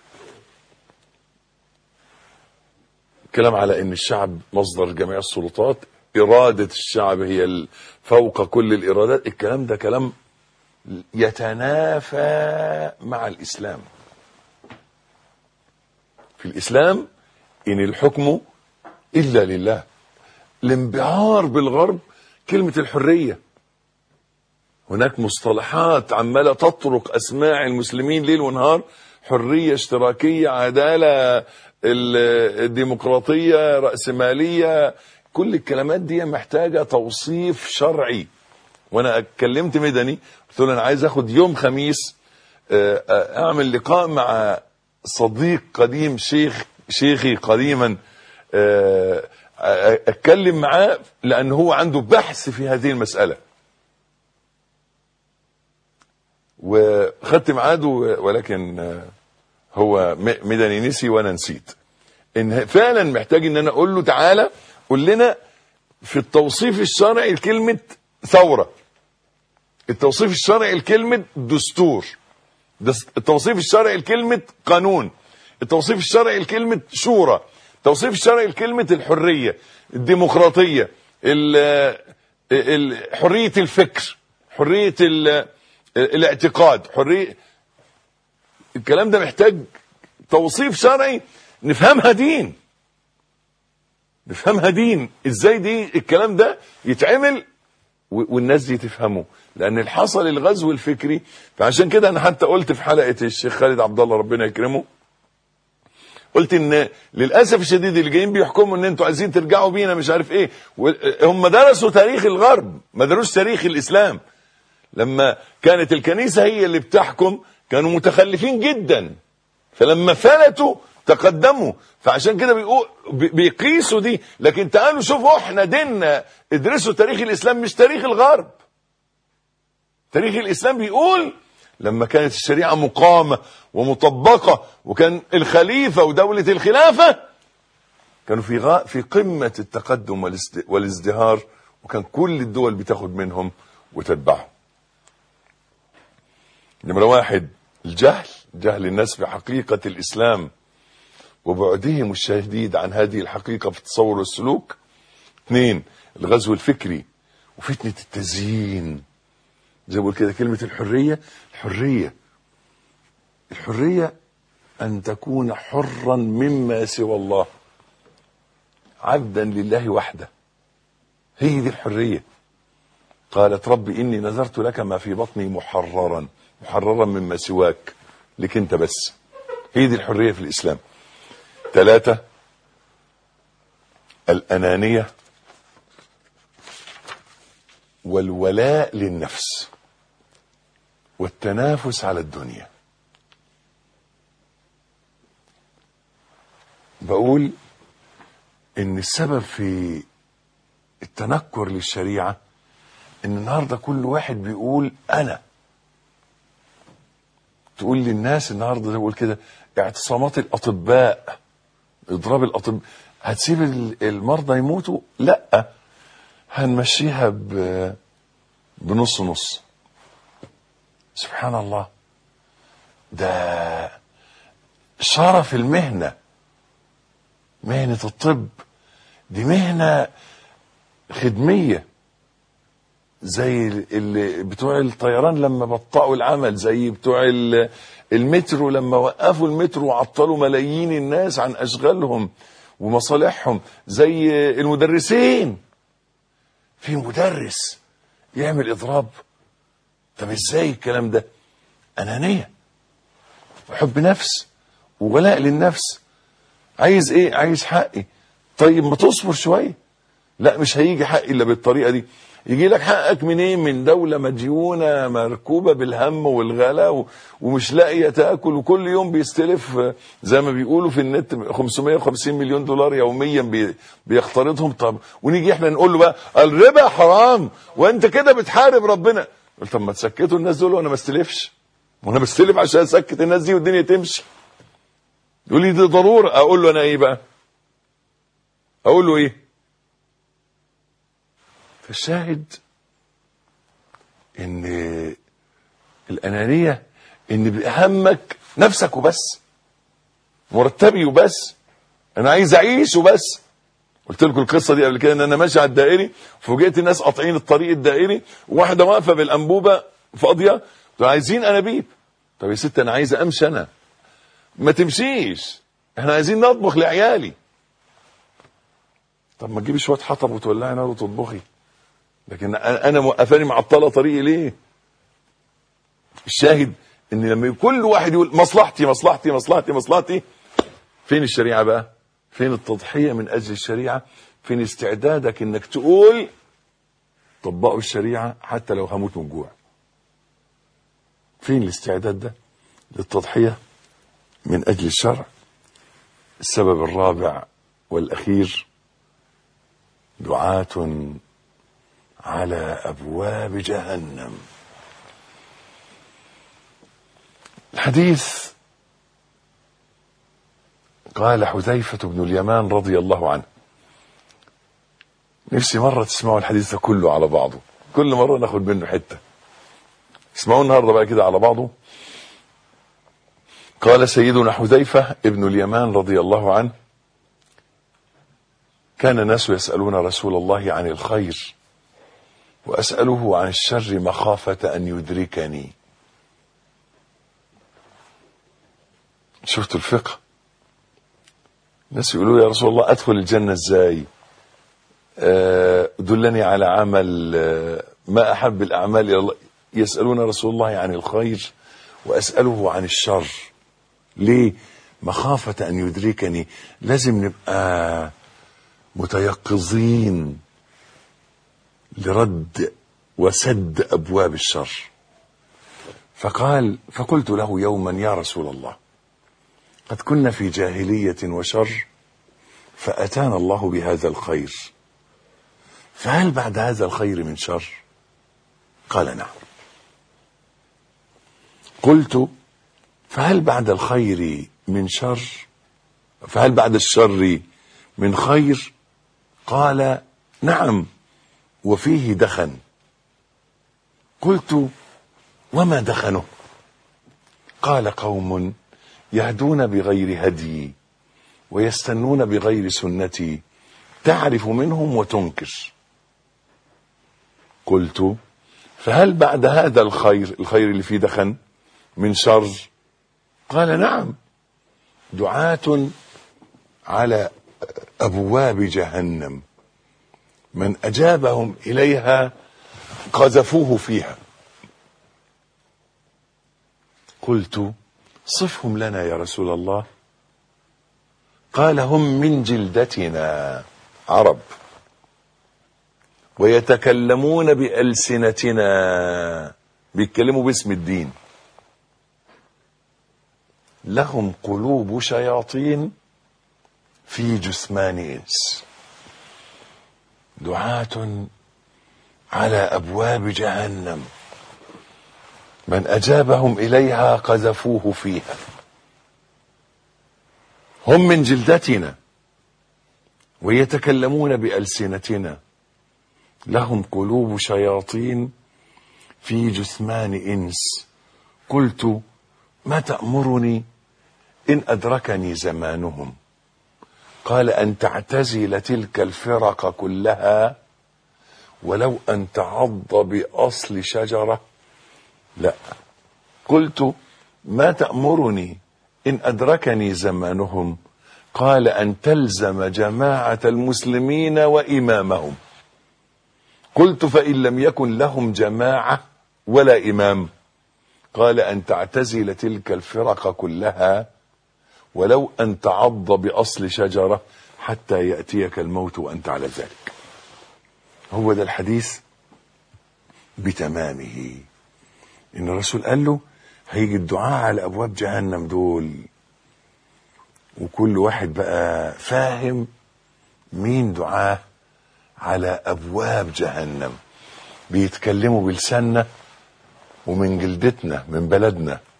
كلام على ان الشعب مصدر جميع السلطات، إرادة الشعب هي فوق كل الإرادات. الكلام ده كلام يتنافى مع الإسلام. في الإسلام إن الحكم إلا لله. الانبهار بالغرب كلمة الحرية، هناك مصطلحات عمالة تطرق أسماع المسلمين ليل ونهار: حرية، اشتراكية، عدالة، الديمقراطية، رأسمالية. كل الكلمات دي محتاجة توصيف شرعي. وانا اتكلمت مدني، قلت له انا عايز اخد يوم خميس اعمل لقاء مع صديق قديم، شيخي قديما، اتكلم معاه لان هو عنده بحث في هذه المسألة. وخدت ميعاده، ولكن هو مدني نسي وانا نسيت. ان فعلا محتاج ان انا اقول له تعالى قول لنا في التوصيف الشرعي لكلمة ثورة، التوصيف الشرعي لكلمة دستور، التوصيف الشرعي لكلمة قانون، التوصيف الشرعي لكلمة شورى، التوصيف الشرعي لكلمة الحرية، الديمقراطية، حرية الفكر، حرية الاعتقاد، حرية. الكلام ده محتاج توصيف شرعي نفهمها دين، نفهمها دين ازاي دي الكلام ده يتعمل والناس دي تفهمه. لان الحصل الغزو الفكري. فعشان كده انا حتى قلت في حلقة الشيخ خالد عبد الله ربنا يكرمه، قلت ان للاسف الشديد اللي جايين بيحكموا ان انتوا عايزين ترجعوا بينا مش عارف ايه، هم درسوا تاريخ الغرب ما دروش تاريخ الاسلام. لما كانت الكنيسة هي اللي بتحكم كانوا متخلفين جدا، فلما فلتوا تقدموا. فعشان كده بيقيسوا دي. لكن تعالوا شوفوا احنا ديننا، ادرسوا تاريخ الاسلام مش تاريخ الغرب. تاريخ الاسلام بيقول لما كانت الشريعة مقامة ومطبقة وكان الخليفة ودولة الخلافة كانوا في قمة التقدم والازدهار، وكان كل الدول بتاخد منهم وتتبعهم. نمرة واحد الجهل، جهل الناس بحقيقة الإسلام وبعدهم الشديد عن هذه الحقيقة في التصور والسلوك. اثنين الغزو الفكري وفتنة التزيين. زي ما بقول كده كلمة الحرية، الحرية أن تكون حرا مما سوى الله، عبدا لله وحده. هي دي الحرية. قالت رب إني نذرت لك ما في بطني محررا مما سواك، لك انت بس. هي دي الحرية في الإسلام. 3 الأنانية والولاء للنفس والتنافس على الدنيا. بقول ان السبب في التنكر للشريعة ان النهاردة كل واحد بيقول انا. تقول للناس النهاردة بقول كده اعتصامات الأطباء، اضراب الأطباء، هتسيب المرضى يموتوا؟ لا، هنمشيها بنص نص. سبحان الله، ده شرف المهنة، مهنة الطب دي مهنة خدمية، زي اللي بتوع الطيران لما بطئوا العمل، زي بتوع المترو لما وقفوا المترو وعطلوا ملايين الناس عن أشغالهم ومصالحهم، زي المدرسين. في مدرس يعمل إضراب؟ طب ازاي الكلام ده؟ أنانية وحب نفس وولاء للنفس. عايز ايه؟ عايز حقي. طيب ما تصبر شوية. لا، مش هيجي حقي الا بالطريقة دي. يجي لك حقك منين؟ من دولة مديونة مركوبة بالهم والغلا ومش لاقية تاكل، وكل يوم بيستلف زي ما بيقولوا في النت 550 مليون دولار يوميا بيخترضهم. طب ونيجي احنا نقول له بقى الربا حرام وانت كده بتحارب ربنا. قلت طب ما تسكتوا الناس دول وانا ما استلفش. وانا بستلف عشان اسكت الناس دي والدنيا تمشي. يقول لي دي ضروره. اقول له انا ايه بقى؟ اقول له ايه؟ فالشاهد ان الانانيه ان بهمك نفسك وبس، مرتبي وبس، انا عايز اعيش وبس. قلت لكم القصه دي قبل كده، ان انا ماشي على الدائري فوجئت الناس قاطعين الطريق الدائري، وواحده واقفه بالانبوبه فاضيه عايزين انابيب. طب يا ست انا عايز امشي، انا ما تمشيش، احنا عايزين نطبخ لعيالي. طب ما تجيبي شويه حطب وتولعي نار وتطبخي، لكن انا موقفاني معطله طريقي ليه؟ الشاهد ان لما كل واحد يقول مصلحتي مصلحتي مصلحتي مصلحتي، فين الشريعه بقى؟ فين التضحيه من اجل الشريعه؟ فين استعدادك انك تقول طبقوا الشريعه حتى لو هموت من الجوع؟ فين الاستعداد ده للتضحيه من اجل الشرع؟ السبب الرابع والاخير: دعاة على ابواب جهنم. الحديث قال حذيفة بن اليمان رضي الله عنه، نفسي مرة تسمعوا الحديث كله على بعضه، كل مرة ناخد منه حتة. اسمعوا النهاردة بقى كده على بعضه. قال سيدنا حذيفة ابن اليمان رضي الله عنه: كان الناس يسألون رسول الله عن الخير وأسأله عن الشر مخافة أن يدركني. شفتوا الفقه؟ الناس يقولوا يا رسول الله أدخل الجنة ازاي؟ دلني على عمل ما أحب الأعمال إلى الله. يسألون رسول الله عن الخير وأسأله عن الشر. ليه؟ مخافة أن يدركني. لازم نبقى متيقظين لرد وسد أبواب الشر. فقلت له يوما: يا رسول الله، قد كنا في جاهلية وشر فأتانا الله بهذا الخير، فهل بعد هذا الخير من شر؟ قال: نعم. قلت: فهل بعد الخير من شر؟ فهل بعد الشر من خير؟ قال: نعم، وفيه دخن. قلت: وما دخنه؟ قال: قوم يهدون بغير هدي ويستنون بغير سنتي، تعرف منهم وتنكر. قلت: فهل بعد هذا الخير اللي فيه دخن من شر؟ قال: نعم، دعاة على أبواب جهنم من أجابهم إليها قذفوه فيها. قلت: صفهم لنا يا رسول الله. قال: هم من جلدتنا، عرب، ويتكلمون بألسنتنا، بيتكلموا باسم الدين، لهم قلوب شياطين في جثمان إنس. دعاة على أبواب جهنم من أجابهم إليها قذفوه فيها. هم من جلدتنا ويتكلمون بألسنتنا، لهم قلوب شياطين في جثمان إنس. قلت: ما تأمرني إن أدركني زمانهم؟ قال: أن تعتزل تلك الفرق كلها ولو أن تعض بأصل شجرة. لا. قلت: ما تأمرني إن أدركني زمانهم؟ قال: أن تلزم جماعة المسلمين وإمامهم. قلت: فإن لم يكن لهم جماعة ولا إمام؟ قال: أن تعتزل تلك الفرق كلها ولو أن تعض بأصل شجرة حتى يأتيك الموت وأنت على ذلك. هو ده الحديث بتمامه. إن الرسول قال له هيجي الدعاء على أبواب جهنم دول، وكل واحد بقى فاهم مين دعاء على أبواب جهنم. بيتكلموا بلساننا ومن جلدتنا من بلدنا،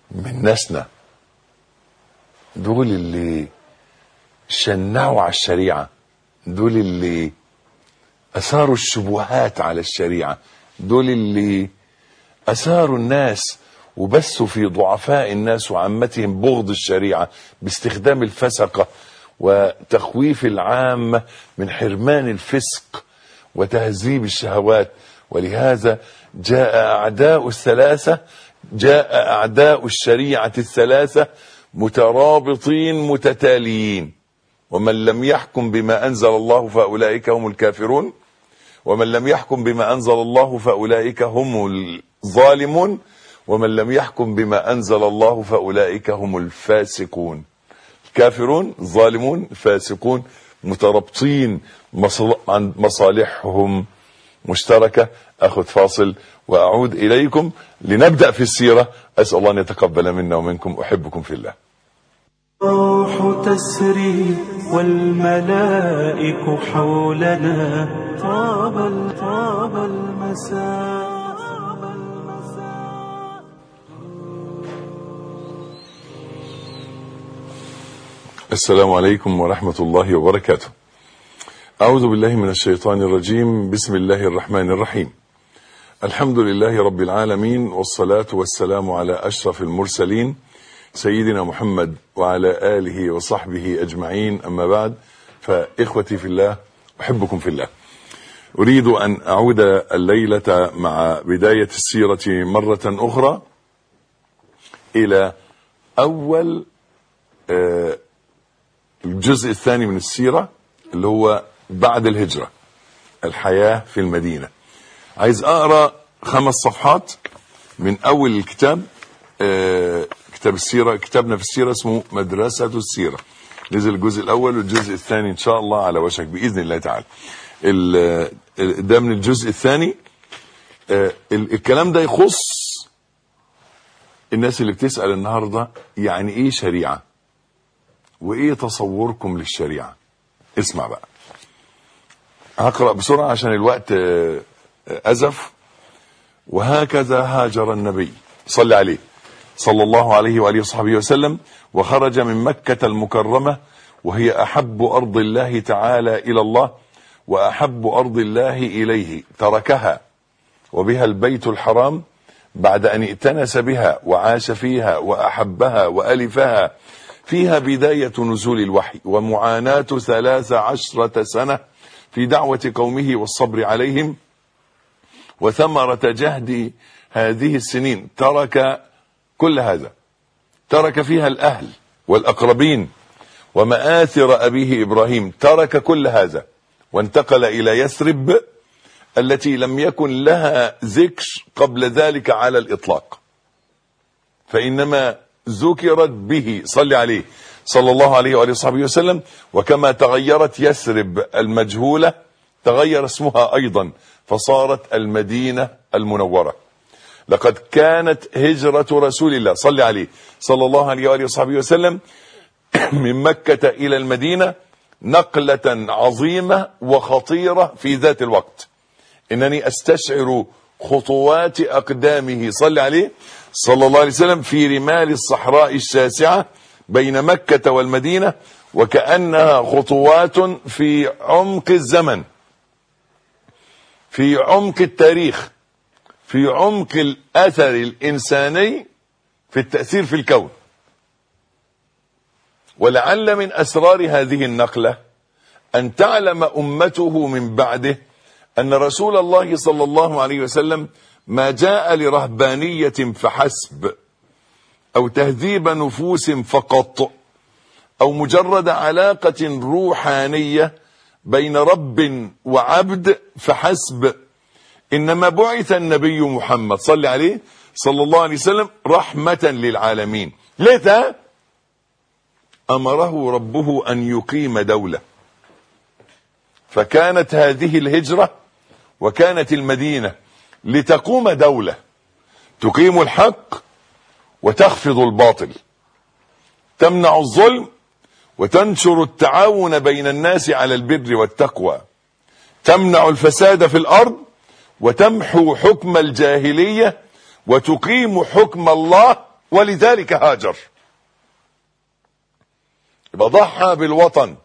من ناسنا، دول اللي شنعوا على الشريعة، دول اللي أثاروا الشبهات على الشريعة، دول اللي أثاروا الناس وبثوا في ضعفاء الناس وعامتهم بغض الشريعة باستخدام الفسقة وتخويف العامة من حرمان الفسق وتهذيب الشهوات. ولهذا جاء أعداء الشريعة الثلاثة مترابطين متتاليين: ومن لم يحكم بما أنزل الله فأولئك هم الكافرون، ومن لم يحكم بما أنزل الله فأولئك هم الظالمون، ومن لم يحكم بما أنزل الله فأولئك هم الفاسقون. الكافرون، الظالمون، الفاسقون، مترابطين، عن مصالحهم مشتركة. أخذ فاصل وأعود إليكم لنبدأ في السيرة. أسأل الله أن يتقبل منا ومنكم. أحبكم في الله. الروح تسري والملائك حولنا، طاب المساء. السلام عليكم ورحمة الله وبركاته. أعوذ بالله من الشيطان الرجيم. بسم الله الرحمن الرحيم. الحمد لله رب العالمين، والصلاة والسلام على أشرف المرسلين سيدنا محمد وعلى آله وصحبه أجمعين. أما بعد، فإخوتي في الله، أحبكم في الله. أريد أن أعود الليلة مع بداية السيرة مرة أخرى إلى أول الجزء الثاني من السيرة، اللي هو بعد الهجرة، الحياة في المدينة. عايز أقرأ 5 صفحات من أول الكتاب. كتاب السيرة، كتابنا في السيرة اسمه مدرسة السيرة. نزل الجزء الأول والجزء الثاني إن شاء الله على وشك بإذن الله تعالى. ده من الجزء الثاني. الكلام ده يخص الناس اللي بتسأل النهاردة يعني إيه شريعة وإيه تصوركم للشريعة. اسمع بقى، هقرأ بسرعة عشان الوقت أزف. وهكذا هاجر النبي صلى عليه صلى الله عليه وآله وصحبه وسلم، وخرج من مكة المكرمة، وهي أحب أرض الله تعالى إلى الله وأحب أرض الله إليه. تركها وبها البيت الحرام بعد أن ائتنس بها وعاش فيها وأحبها وألفها. فيها بداية نزول الوحي ومعاناة 13 سنة في دعوة قومه والصبر عليهم، وثمرة جهد هذه السنين ترك كل هذا، ترك فيها الأهل والأقربين ومآثر أبيه إبراهيم، ترك كل هذا وانتقل إلى يثرب التي لم يكن لها ذكر قبل ذلك على الإطلاق، فإنما ذكرت به صلى عليه صلى الله عليه وآله وصحبه وسلم. وكما تغيرت يثرب المجهولة تغير اسمها أيضا، فصارت المدينة المنورة. لقد كانت هجرة رسول الله صلى عليه صلى الله عليه وآله وصحبه وسلم من مكة إلى المدينة نقلة عظيمة وخطيرة في ذات الوقت. إنني أستشعر خطوات أقدامه صلى عليه صلى الله عليه وسلم في رمال الصحراء الشاسعة بين مكة والمدينة، وكأنها خطوات في عمق الزمن، في عمق التاريخ، في عمق الأثر الإنساني في التأثير في الكون. ولعل من أسرار هذه النقلة أن تعلم أمته من بعده أن رسول الله صلى الله عليه وسلم ما جاء لرهبانية فحسب، أو تهذيب نفوس فقط، أو مجرد علاقة روحانية بين رب وعبد فحسب. إنما بعث النبي محمد صلى عليه صلى الله عليه وسلم رحمة للعالمين، لذا أمره ربه أن يقيم دولة. فكانت هذه الهجرة وكانت المدينة لتقوم دولة تقيم الحق وتخفض الباطل، تمنع الظلم وتنشر التعاون بين الناس على البر والتقوى، تمنع الفساد في الأرض وتمحو حكم الجاهلية وتقيم حكم الله ولذلك هاجر. يبقى ضحى بالوطن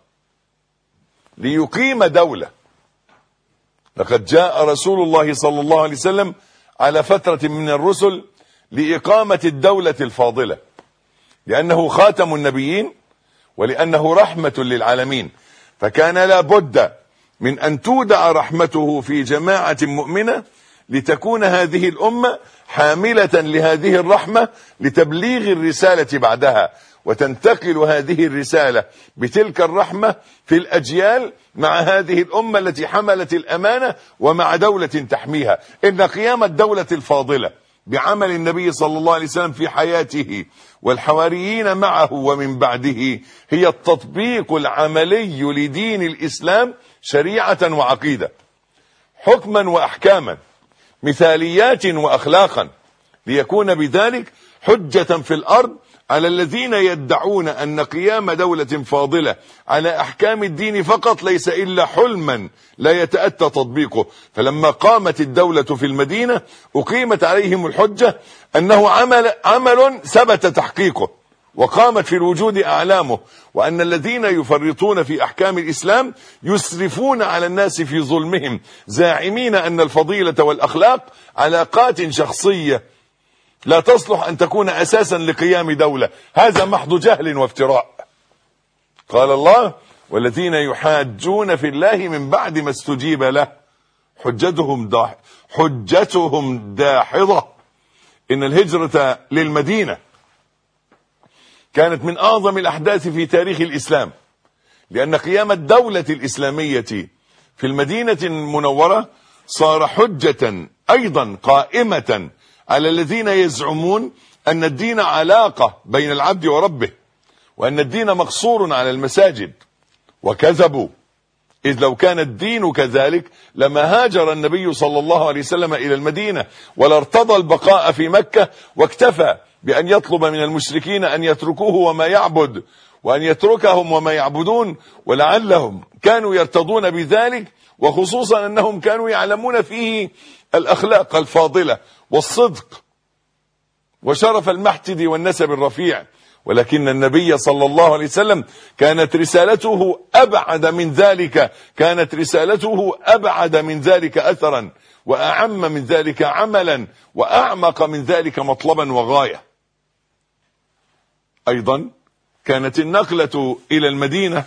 ليقيم دولة. لقد جاء رسول الله صلى الله عليه وسلم على فترة من الرسل لإقامة الدولة الفاضلة، لأنه خاتم النبيين ولأنه رحمة للعالمين، فكان لا بد من أن تودع رحمته في جماعة مؤمنة لتكون هذه الأمة حاملة لهذه الرحمة لتبليغ الرسالة بعدها، وتنتقل هذه الرسالة بتلك الرحمة في الأجيال مع هذه الأمة التي حملت الأمانة ومع دولة تحميها. إن قيام الدولة الفاضلة بعمل النبي صلى الله عليه وسلم في حياته والحواريين معه ومن بعده هي التطبيق العملي لدين الإسلام شريعة وعقيدة، حكما وأحكاما، مثاليات وأخلاقا، ليكون بذلك حجة في الأرض على الذين يدعون أن قيام دولة فاضلة على أحكام الدين فقط ليس إلا حلما لا يتأتى تطبيقه. فلما قامت الدولة في المدينة أقيمت عليهم الحجة أنه عمل ثبت تحقيقه وقامت في الوجود أعلامه، وأن الذين يفرطون في أحكام الإسلام يسرفون على الناس في ظلمهم، زاعمين أن الفضيلة والأخلاق علاقات شخصية لا تصلح أن تكون أساسا لقيام دولة. هذا محض جهل وافتراء. قال الله: والذين يحاجون في الله من بعد ما استجيب له حجتهم داحضة. إن الهجرة للمدينة كانت من أعظم الأحداث في تاريخ الإسلام، لأن قيام الدولة الإسلامية في المدينة المنورة صار حجة أيضا قائمة على الذين يزعمون أن الدين علاقة بين العبد وربه، وأن الدين مقصور على المساجد، وكذبوا. إذ لو كان الدين كذلك لما هاجر النبي صلى الله عليه وسلم إلى المدينة، ولا ارتضى البقاء في مكة، واكتفى بأن يطلب من المشركين أن يتركوه وما يعبد، وأن يتركهم وما يعبدون، ولعلهم كانوا يرتضون بذلك، وخصوصا أنهم كانوا يعلمون فيه الأخلاق الفاضلة والصدق وشرف المحتد والنسب الرفيع. ولكن النبي صلى الله عليه وسلم كانت رسالته أبعد من ذلك أثرا، وأعم من ذلك عملا، وأعمق من ذلك مطلبا وغاية. أيضا كانت النقلة إلى المدينة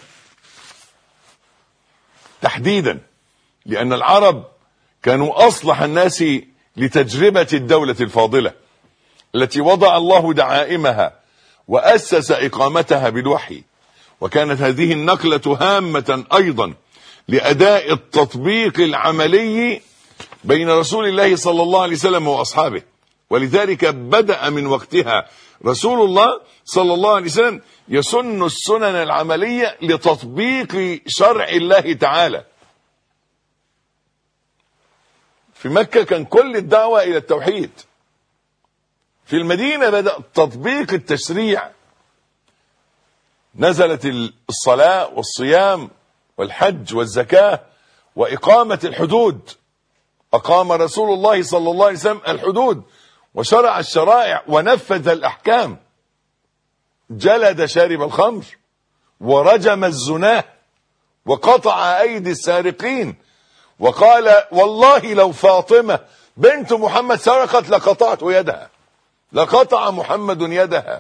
تحديدا لأن العرب كانوا أصلح الناس لتجربة الدولة الفاضلة التي وضع الله دعائمها وأسس إقامتها بالوحي، وكانت هذه النقلة هامة أيضا لأداء التطبيق العملي بين رسول الله صلى الله عليه وسلم وأصحابه. ولذلك بدأ من وقتها رسول الله صلى الله عليه وسلم يسن السنن العملية لتطبيق شرع الله تعالى. في مكة كان كل الدعوة إلى التوحيد، في المدينة بدأ تطبيق التشريع، نزلت الصلاة والصيام والحج والزكاة وإقامة الحدود. أقام رسول الله صلى الله عليه وسلم الحدود وشرع الشرائع ونفذ الأحكام، جلد شارب الخمر ورجم الزناه وقطع أيدي السارقين، وقال: والله لو فاطمة بنت محمد سرقت لقطعت يدها، لقطع محمد يدها.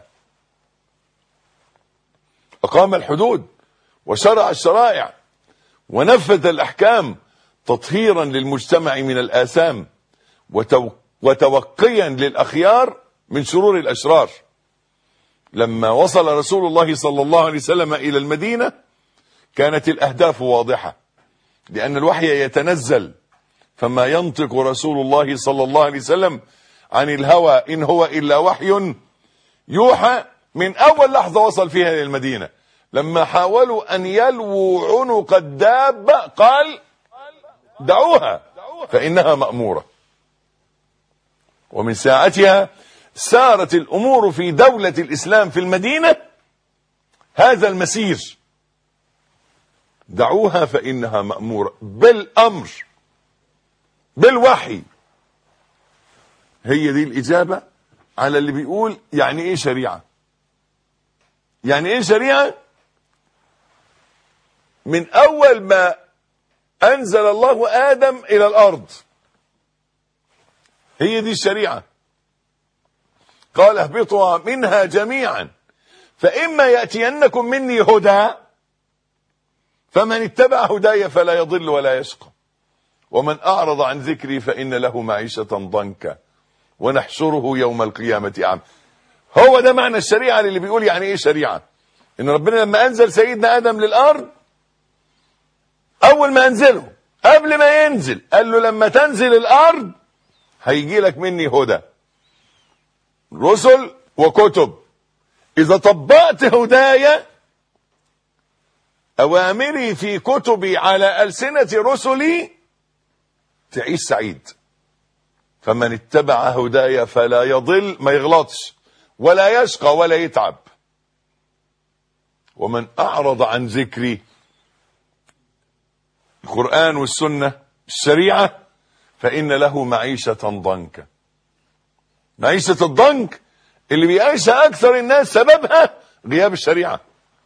أقام الحدود وشرع الشرائع ونفذ الأحكام تطهيرا للمجتمع من الآثام وتوقيا للأخيار من شرور الأشرار. لما وصل رسول الله صلى الله عليه وسلم إلى المدينة كانت الأهداف واضحة، لأن الوحي يتنزل، فما ينطق رسول الله صلى الله عليه وسلم عن الهوى إن هو إلا وحي يوحى. من أول لحظة وصل فيها إلى المدينة لما حاولوا أن يلووا عنق الدابة قال: دعوها فإنها مأمورة. ومن ساعتها سارت الأمور في دولة الإسلام في المدينة هذا المسير، دعوها فإنها مأمورة، بالأمر بالوحي. هي دي الإجابة على اللي بيقول يعني ايه شريعة. يعني ايه شريعة؟ من اول ما انزل الله ادم الى الارض هي دي الشريعة. قال اهبطوا منها جميعا فإما يأتينكم مني هدى فمن اتبع هداي فلا يضل ولا يشقى ومن أعرض عن ذكري فإن له معيشة ضنكا ونحشره يوم القيامة أعمى. هو ده معنى الشريعة اللي بيقول يعني ايه شريعة. ان ربنا لما انزل سيدنا آدم للأرض اول ما انزله قبل ما ينزل قال له لما تنزل الأرض هيجي لك مني هدى، رسل وكتب. إذا طبقت هدايا أوامري في كتبي على ألسنة رسلي تعيش سعيد. فمن اتبع هدايا فلا يضل، ما يغلطش ولا يشقى ولا يتعب. ومن أعرض عن ذكري، القرآن والسنة الشريعة، فإن له معيشة ضنكا. معيشة الضنك اللي بيعيشها أكثر الناس سببها غياب الشريعة.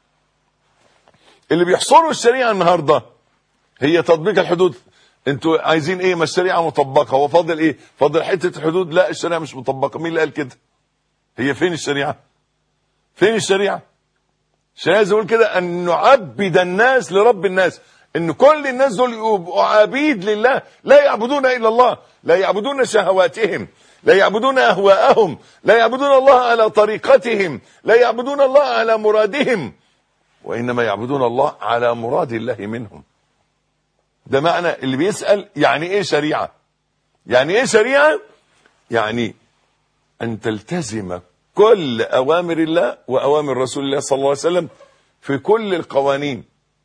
اللي بيحصروا الشريعة النهاردة هي تطبيق الحدود. انتوا عايزين ايه؟ ما الشريعة مطبقة، هو فاضل ايه؟ فاضل حتة الحدود. لا، الشريعة مش مطبقة. مين اللي قال كده؟ هي فين الشريعة؟ فين الشريعة؟ الشريعة يقول كده أن نعبد الناس لرب الناس، ان كل الناس دول يبقوا عبيد لله، لا يعبدون الا الله، لا يعبدون شهواتهم، لا يعبدون اهواءهم، لا يعبدون الله على طريقتهم، لا يعبدون الله على مرادهم، وانما يعبدون الله على مراد الله منهم. ده معنى اللي بيسأل يعني ايه شريعة. يعني ايه شريعة؟ يعني ان تلتزم كل اوامر الله واوامر رسول الله صلى الله عليه وسلم في كل القوانين،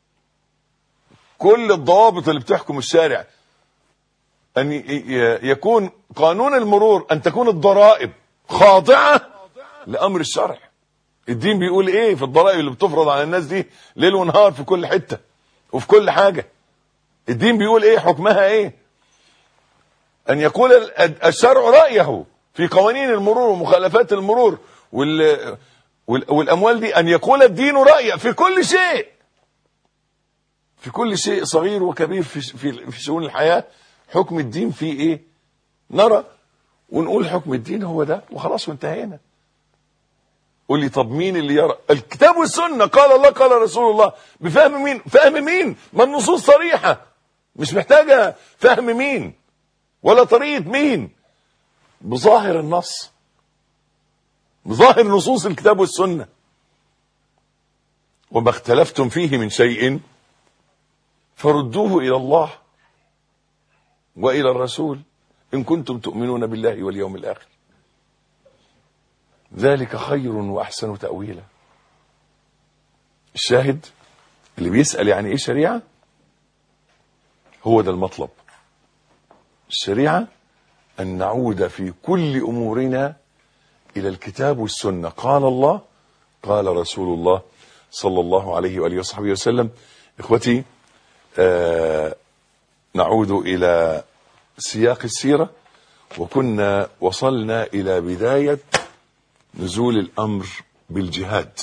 كل الضوابط اللي بتحكم الشارع. أن يكون قانون المرور، أن تكون الضرائب خاضعة لأمر الشرع. الدين بيقول إيه في الضرائب اللي بتفرض على الناس دي ليل ونهار في كل حتة وفي كل حاجة؟ الدين بيقول إيه؟ حكمها إيه؟ أن يقول الشرع رأيه في قوانين المرور ومخالفات المرور والأموال دي، أن يقول الدين رأيه في كل شيء، في كل شيء صغير وكبير في شؤون الحياة. حكم الدين فيه ايه؟ نرى ونقول حكم الدين هو ده وخلاص وانتهينا. قول لي طب مين اللي يرى؟ الكتاب والسنة، قال الله قال رسول الله. بفهم مين؟ فهم مين؟ ما النصوص صريحة، مش محتاجة فهم مين ولا طريقة مين، بظاهر النص، بظاهر نصوص الكتاب والسنة. وما اختلفتم فيه من شيء فردوه إلى الله وإلى الرسول إن كنتم تؤمنون بالله واليوم الآخر، ذلك خير وأحسن تأويلا. الشاهد اللي بيسأل يعني إيه شريعة، هو ده المطلب. الشريعة أن نعود في كل أمورنا إلى الكتاب والسنة، قال الله قال رسول الله صلى الله عليه وآله وصحبه وسلم. إخوتي، نعود إلى سياق السيرة، وكنا وصلنا إلى بداية نزول الأمر بالجهاد،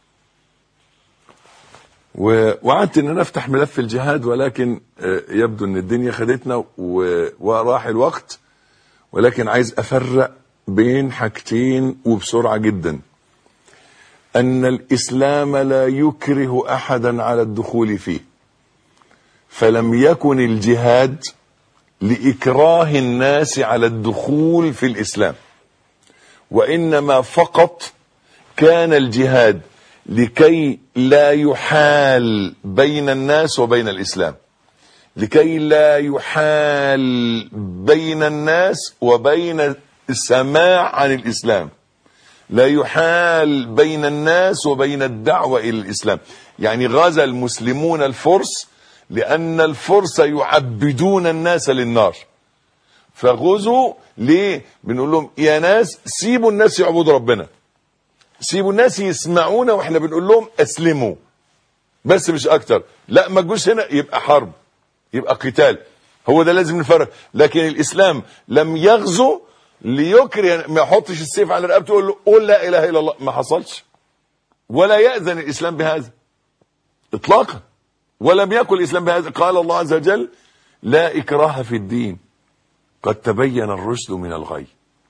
ووعدت أن نفتح ملف الجهاد، ولكن يبدو أن الدنيا خدتنا وراح الوقت. ولكن عايز أفرق بين حاجتين وبسرعة جدا. أن الإسلام لا يكره أحدا على الدخول فيه، فلم يكن الجهاد لإكراه الناس على الدخول في الإسلام، وإنما فقط كان الجهاد لكي لا يحال بين الناس وبين الإسلام، لكي لا يحال بين الناس وبين السماع عن الإسلام، لا يحال بين الناس وبين الدعوة إلى الإسلام. يعني غزا المسلمون الفرس لأن الفرس يعبدون الناس للنار، فغزوا ليه؟ بنقول لهم يا ناس سيبوا الناس يعبدوا ربنا، سيبوا الناس يسمعونا واحنا بنقول لهم اسلموا، بس مش اكتر. لا، ما تجوش هنا يبقى حرب، يبقى قتال. هو ده لازم نفرق. لكن الإسلام لم يغزو ليكره، ما يحطش السيف على رقبته يقول له قول لا اله الا الله، ما حصلش. ولا يأذن الاسلام بهذا اطلاقا، ولم يكن الاسلام بهذا. قال الله عز وجل لا اكراه في الدين قد تبين الرشد من الغي.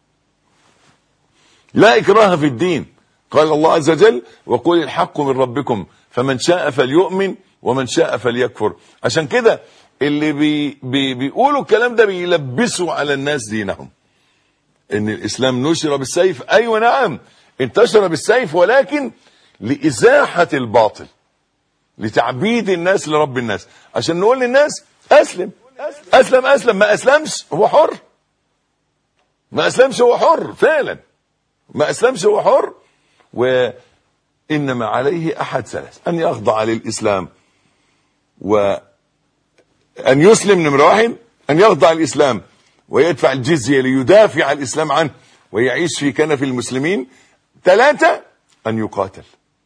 لا اكراه في الدين. قال الله عز وجل وقل الحق من ربكم فمن شاء فليؤمن ومن شاء فليكفر. عشان كده اللي بيقولوا الكلام ده بيلبسوا على الناس دينهم ان الاسلام نشر بالسيف. ايوه نعم انتشر بالسيف، ولكن لازاحه الباطل، لتعبيد الناس لرب الناس، عشان نقول للناس اسلم اسلم اسلم. ما اسلمش هو حر، ما اسلمش هو حر فعلا، ما اسلمش هو حر. وانما عليه احد ثلاث: ان يخضع للاسلام وان يسلم، نمرة واحد ان يخضع للاسلام ويدفع الجزية ليدافع الاسلام عنه ويعيش في كنف المسلمين. 3 ان يقاتل.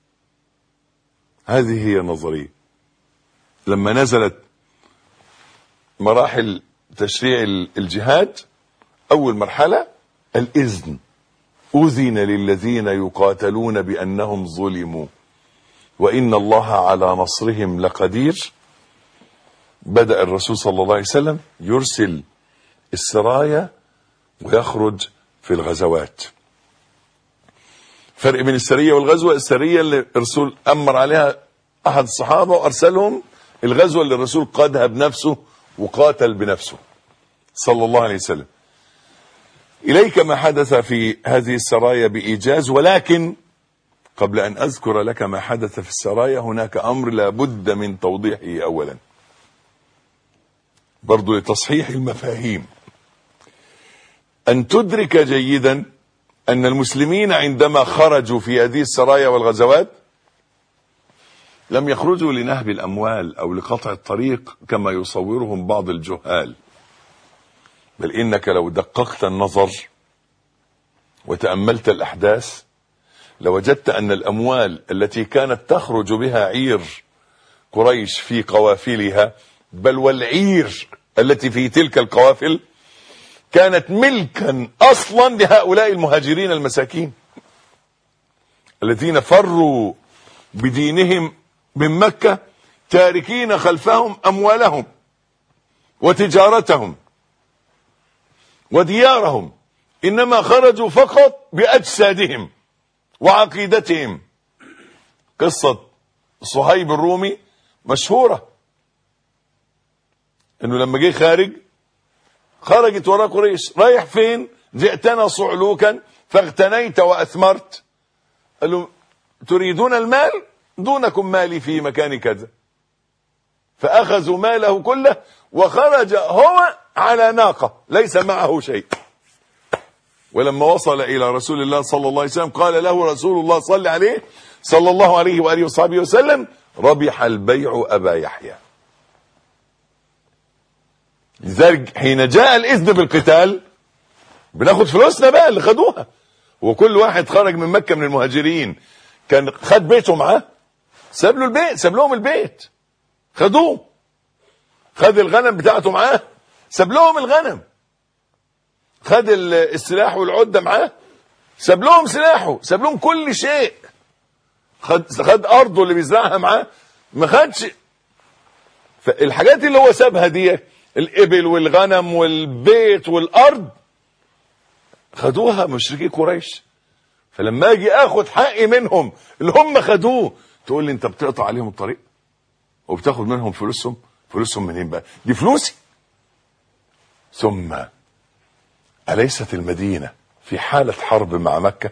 هذه هي النظرية. لما نزلت مراحل تشريع الجهاد، اول مرحلة الاذن، اذن للذين يقاتلون بانهم ظلموا وان الله على نصرهم لقدير. بدأ الرسول صلى الله عليه وسلم يرسل السرايا ويخرج في الغزوات. فرق بين السرية والغزوة: السرية اللي الرسول أمر عليها أحد الصحابة وأرسلهم، الغزوة اللي الرسول قادها بنفسه وقاتل بنفسه صلى الله عليه وسلم. إليك ما حدث في هذه السرايا بإيجاز، ولكن قبل أن أذكر لك ما حدث في السرايا هناك أمر لا بد من توضيحه أولا، برضو لتصحيح المفاهيم. أن تدرك جيدا أن المسلمين عندما خرجوا في هذه السرايا والغزوات لم يخرجوا لنهب الأموال أو لقطع الطريق كما يصورهم بعض الجهال، بل إنك لو دققت النظر وتأملت الأحداث لوجدت أن الأموال التي كانت تخرج بها عير قريش في قوافلها، بل والعير التي في تلك القوافل، كانت ملكا أصلا لهؤلاء المهاجرين المساكين الذين فروا بدينهم من مكة تاركين خلفهم أموالهم وتجارتهم وديارهم، إنما خرجوا فقط بأجسادهم وعقيدتهم. قصة صهيب الرومي مشهورة، انه لما جه خرجت وراء قريش. رايح فين؟ جئتنا صعلوكا فاغتنيت واثمرت. قالوا تريدون المال؟ دونكم مالي في مكان كذا. فاخذوا ماله كله وخرج هو على ناقة ليس معه شيء. ولما وصل الى رسول الله صلى الله عليه وسلم قال له رسول الله صلى عليه صلى الله عليه وآله وصحبه وسلم: ربح البيع أبا يحيى. لذلك حين جاء الإذن بالقتال بناخد فلوسنا بقى اللي خدوها. وكل واحد خرج من مكة من المهاجرين كان خد بيته معاه، ساب له البيت، ساب لهم البيت، خدوه. خد الغنم بتاعته معاه، ساب لهم الغنم. خد السلاح والعدة معاه، ساب لهم سلاحه، ساب لهم كل شيء. خد أرضه اللي بيزرعها معاه، ما خدش. فالحاجات اللي هو سابها دي، الإبل والغنم والبيت والأرض، خدوها مشركي قريش. فلما اجي اخد حقي منهم اللي هم خدوه، تقول لي انت بتقطع عليهم الطريق وبتاخد منهم فلوسهم. فلوسهم منين بقى؟ دي فلوسي. ثم أليست المدينة في حالة حرب مع مكة؟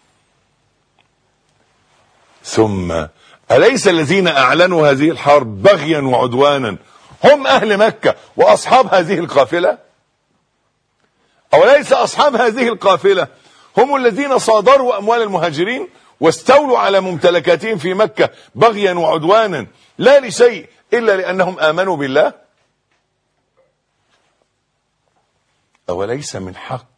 ثم أليس الذين أعلنوا هذه الحرب بغيا وعدوانا هم أهل مكة وأصحاب هذه القافلة؟ أو ليس أصحاب هذه القافلة هم الذين صادروا أموال المهاجرين واستولوا على ممتلكاتهم في مكة بغيا وعدوانا لا لشيء إلا لأنهم آمنوا بالله؟ أوليس من حق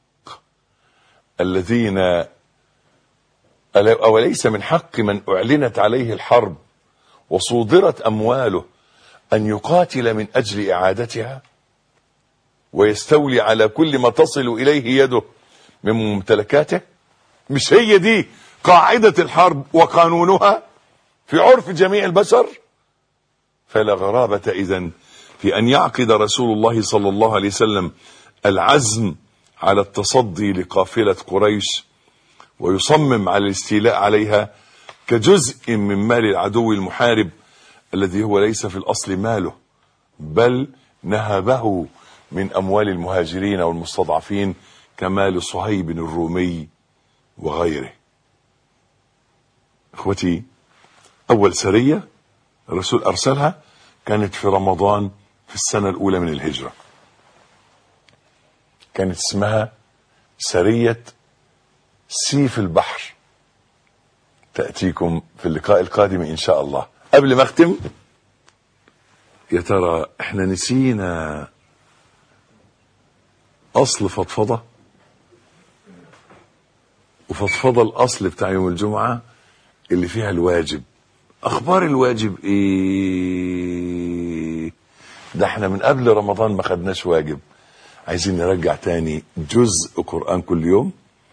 أوليس من حق من أعلنت عليه الحرب وصودرت أمواله أن يقاتل من أجل إعادتها ويستولي على كل ما تصل إليه يده من ممتلكاته؟ مش هي دي قاعدة الحرب وقانونها في عرف جميع البشر؟ فلا غرابة إذن في أن يعقد رسول الله صلى الله عليه وسلم العزم على التصدي لقافلة قريش ويصمم على الاستيلاء عليها كجزء من مال العدو المحارب الذي هو ليس في الأصل ماله، بل نهبه من أموال المهاجرين والمستضعفين كمال صهيب الرومي وغيره. اخوتي، أول سرية الرسول أرسلها كانت في رمضان في السنة الأولى من الهجرة، كانت اسمها سرية سيف البحر، تأتيكم في اللقاء القادم إن شاء الله. قبل ما أختم، يا ترى احنا نسينا أصل فضفضة؟ وفضفضة الأصل بتاع يوم الجمعة اللي فيها الواجب. أخبار الواجب إيه؟ ده احنا من قبل رمضان ما خدناش واجب. عايزين نرجع تاني جزء قرآن كل يوم،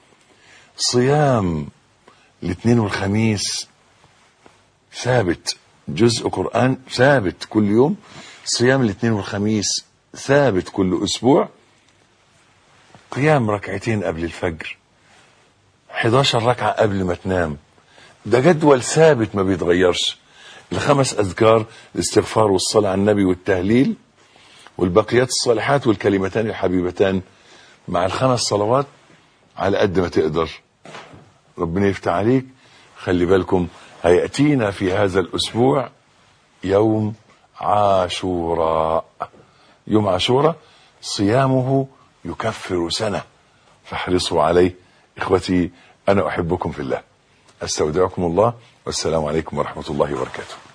صيام الاثنين والخميس ثابت، جزء قرآن ثابت كل يوم، صيام الاثنين والخميس ثابت كل أسبوع، قيام ركعتين قبل الفجر، 11 ركعة قبل ما تنام. ده جدول ثابت ما بيتغيرش. الخمس أذكار، الاستغفار والصلاة على النبي والتهليل والبقيات الصالحات والكلمتان الحبيبتان مع الخمس صلوات على قد ما تقدر. ربنا يفتح عليك. خلي بالكم، هيأتينا في هذا الأسبوع يوم عاشوراء. يوم عاشوراء صيامه يكفر سنة، فاحرصوا عليه. إخوتي، أنا أحبكم في الله، أستودعكم الله، والسلام عليكم ورحمة الله وبركاته.